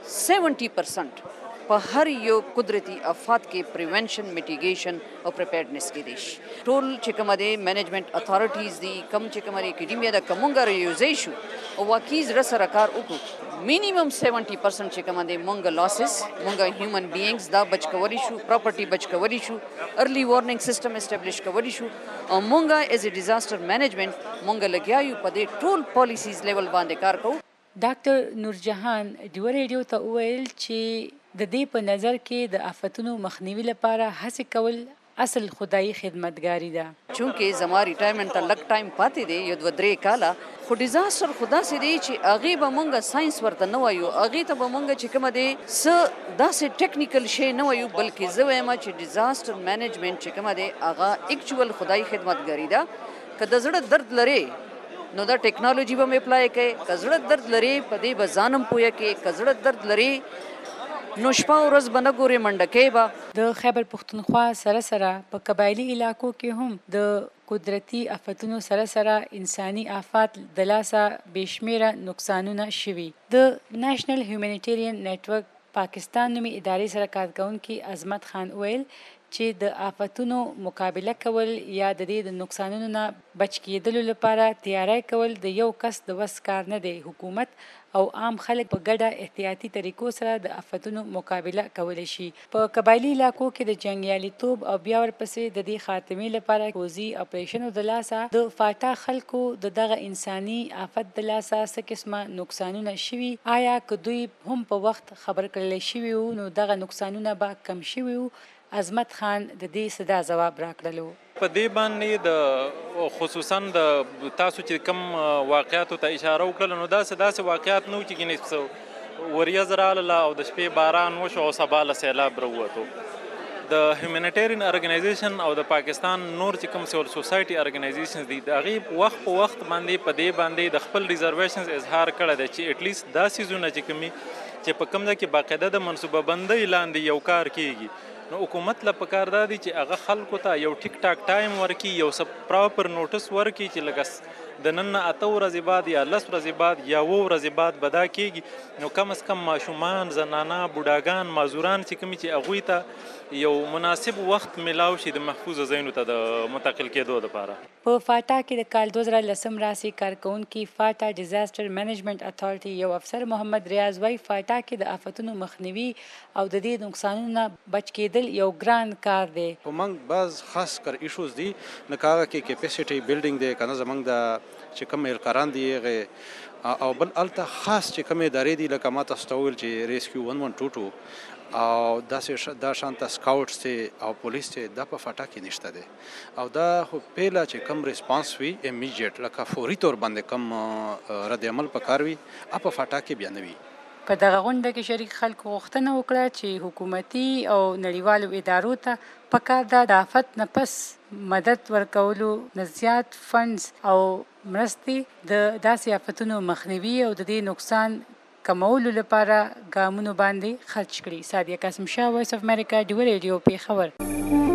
70% په هر یو قدرتي آفات کې پریونشن میټیګیشن او پریپیرډنس کې دي ټول چې کوم دي منیجمنت اتھارټیز دي کم چې کوم اکیډمیا د کومګر یوزې شو او واقعي زړه سره کار وکړو minimum 70% چې کوم دي مونږ لاسز مونږ هیومن بیینګز دا بچ کولی شو پراپرټي بچ کولی شو ارلی وارنینګ سیستم اسټابلیش کولی شو او مونږ ایز ا ډیزاستر منیجمنت مونږ لګیایو په دې ټول پالیسیز لیول باندې کار کوو ډاکټر نور جهان ډیو ریډیو ته وویل چې د دې په نظر کې د آفتونو مخنیوي لپاره هڅې کول اصل خدایي خدمتګاری ده چونکې زما ریټایرمنټ ته لږ ټایم پاتې دی یو 2-3 کاله خو ډیزاستر خدا سي دی چې هغې به مونږ ساينس ورته نه وایو هغې ته به مونږ چې کومه دی څه داسې ټیکنیکل شی نه وایو بلکې زه وایم چې ډیزاستر مینجمنټ چې کومه دی هغه اکچوال خدایي خدمتګاری ده که د زړه درد لري نو دا ټیکنالوژي به مې اپلای کوي که زړه درد لري په دې به ځانم پوهه کوي که زړه درد لري نو شپه ورځ به نه ګورې منډکۍ به د خیبر پختونخوا سره سره په قبایلي علاقو کې هم د قدرتي آفتونو سره سره انساني آفات د لاسه بېشمېره نقصانونه شوي د نېشنل هیومانیټیرین نیټورک پاکستان نومي ادارې سره کار کوونکي عظمت خان ویل چې د آفتونو مقابله کول یا د دې د نقصانونو نه بچ کېدلو لپاره تیاری کول د یو کس د وس کار نه دی حکومت او عام خلک په ګډه احتیاطي طریقو سره د آفتونو مقابله کولی شي په قبایلي علاقو کې د جنګیالیتوب او بیا ورپسې د دې خاتمې لپاره پوځي اپریشنو د لاسه د فاټا خلکو د دغه انساني آفت د لاسه څه قسمه نقصانونه شوي آیا که دوی هم په وخت خبر کړلی شوي وو نو دغه نقصانونه به کم شوي وو عظمت خان د دې صدا جواب راکړلو په دې باندې د خصوصا د تاسو چې کم واقعاتو ته اشاره وکړل نو داسې واقعات نو چې ګینې وریځ راغله او د شپې باران وشو او سبا له سیلاب راووتو. د هیومانیټیرین ارګنایزیشن او د پاکستان نور چې کوم سیول سوسایټي ارګنایزیشنز دي د هغې وخت په وخت باندې په دې باندې د خپل ریزرویشنز اظهار کړی دی چې اټلیست دا څیزونه چې کومي چې په کوم ځای کې باقاعده د منصوبه بندۍ لاندې یو کار کیږي نو حکومت له پکار دا دی چې هغه خلکو ته یو ټیک ټاک ټایم ورکړي یو څه پراپر نوټس ورکړي چې لکه د نن نه 8 ورځې بعد یا 10 ورځې بعد یا 9 ورځې بعد به دا کیږي نو کم از کم ماشومان زنانه بوډاګان معذوران چې کومي چې هغوی ته یو مناسب وخت ملاو شي د محفوظ ځایونو ته د منتقل کېدو لپاره. په فاټا کې د کال 2010 راسي کارکونکي فاټا ډیزاستر مینجمنت اتھارټي یو افسر محمد ریاض وای فاټا کې د آفتونو مخنیوي او د دې نقصانونو بچ کېدل یو ګران کار دی. ومنګ بعض خاص کر ایشوز دي نه کاغه کې کیپاسټي بیلډینګ دی کنه زمنګ د چې کوم الکاران دي او بل الته خاص چې کوم ادارې دي لکه ما تاسو ته وویل چې ریسکیو 1122 او دا شانته سکاوټس دي او پولیس دي دا په فاټا کې نشته دي او دا خو پیله چې کم ریسپانس وي امیجیټ لکه فوري تور باندې کم رد عمل پکاروي په فاټا کې بیا نه وي. په دغه غونډه کې شریک خلکو غوښتنه وکړه چې حکومتي او نړیوالو ادارو ته پکار ده د آفت نه پس مدد ورکولو نه زیات فنډز او مرستې د داسې آفتونو مخنیوي او د دې نقصان کمولو لپاره ګامونو باندې خرچ کړي. سادیه قاسم شاه، وایس اف امریکا، ډیو ریډیو، پیښور.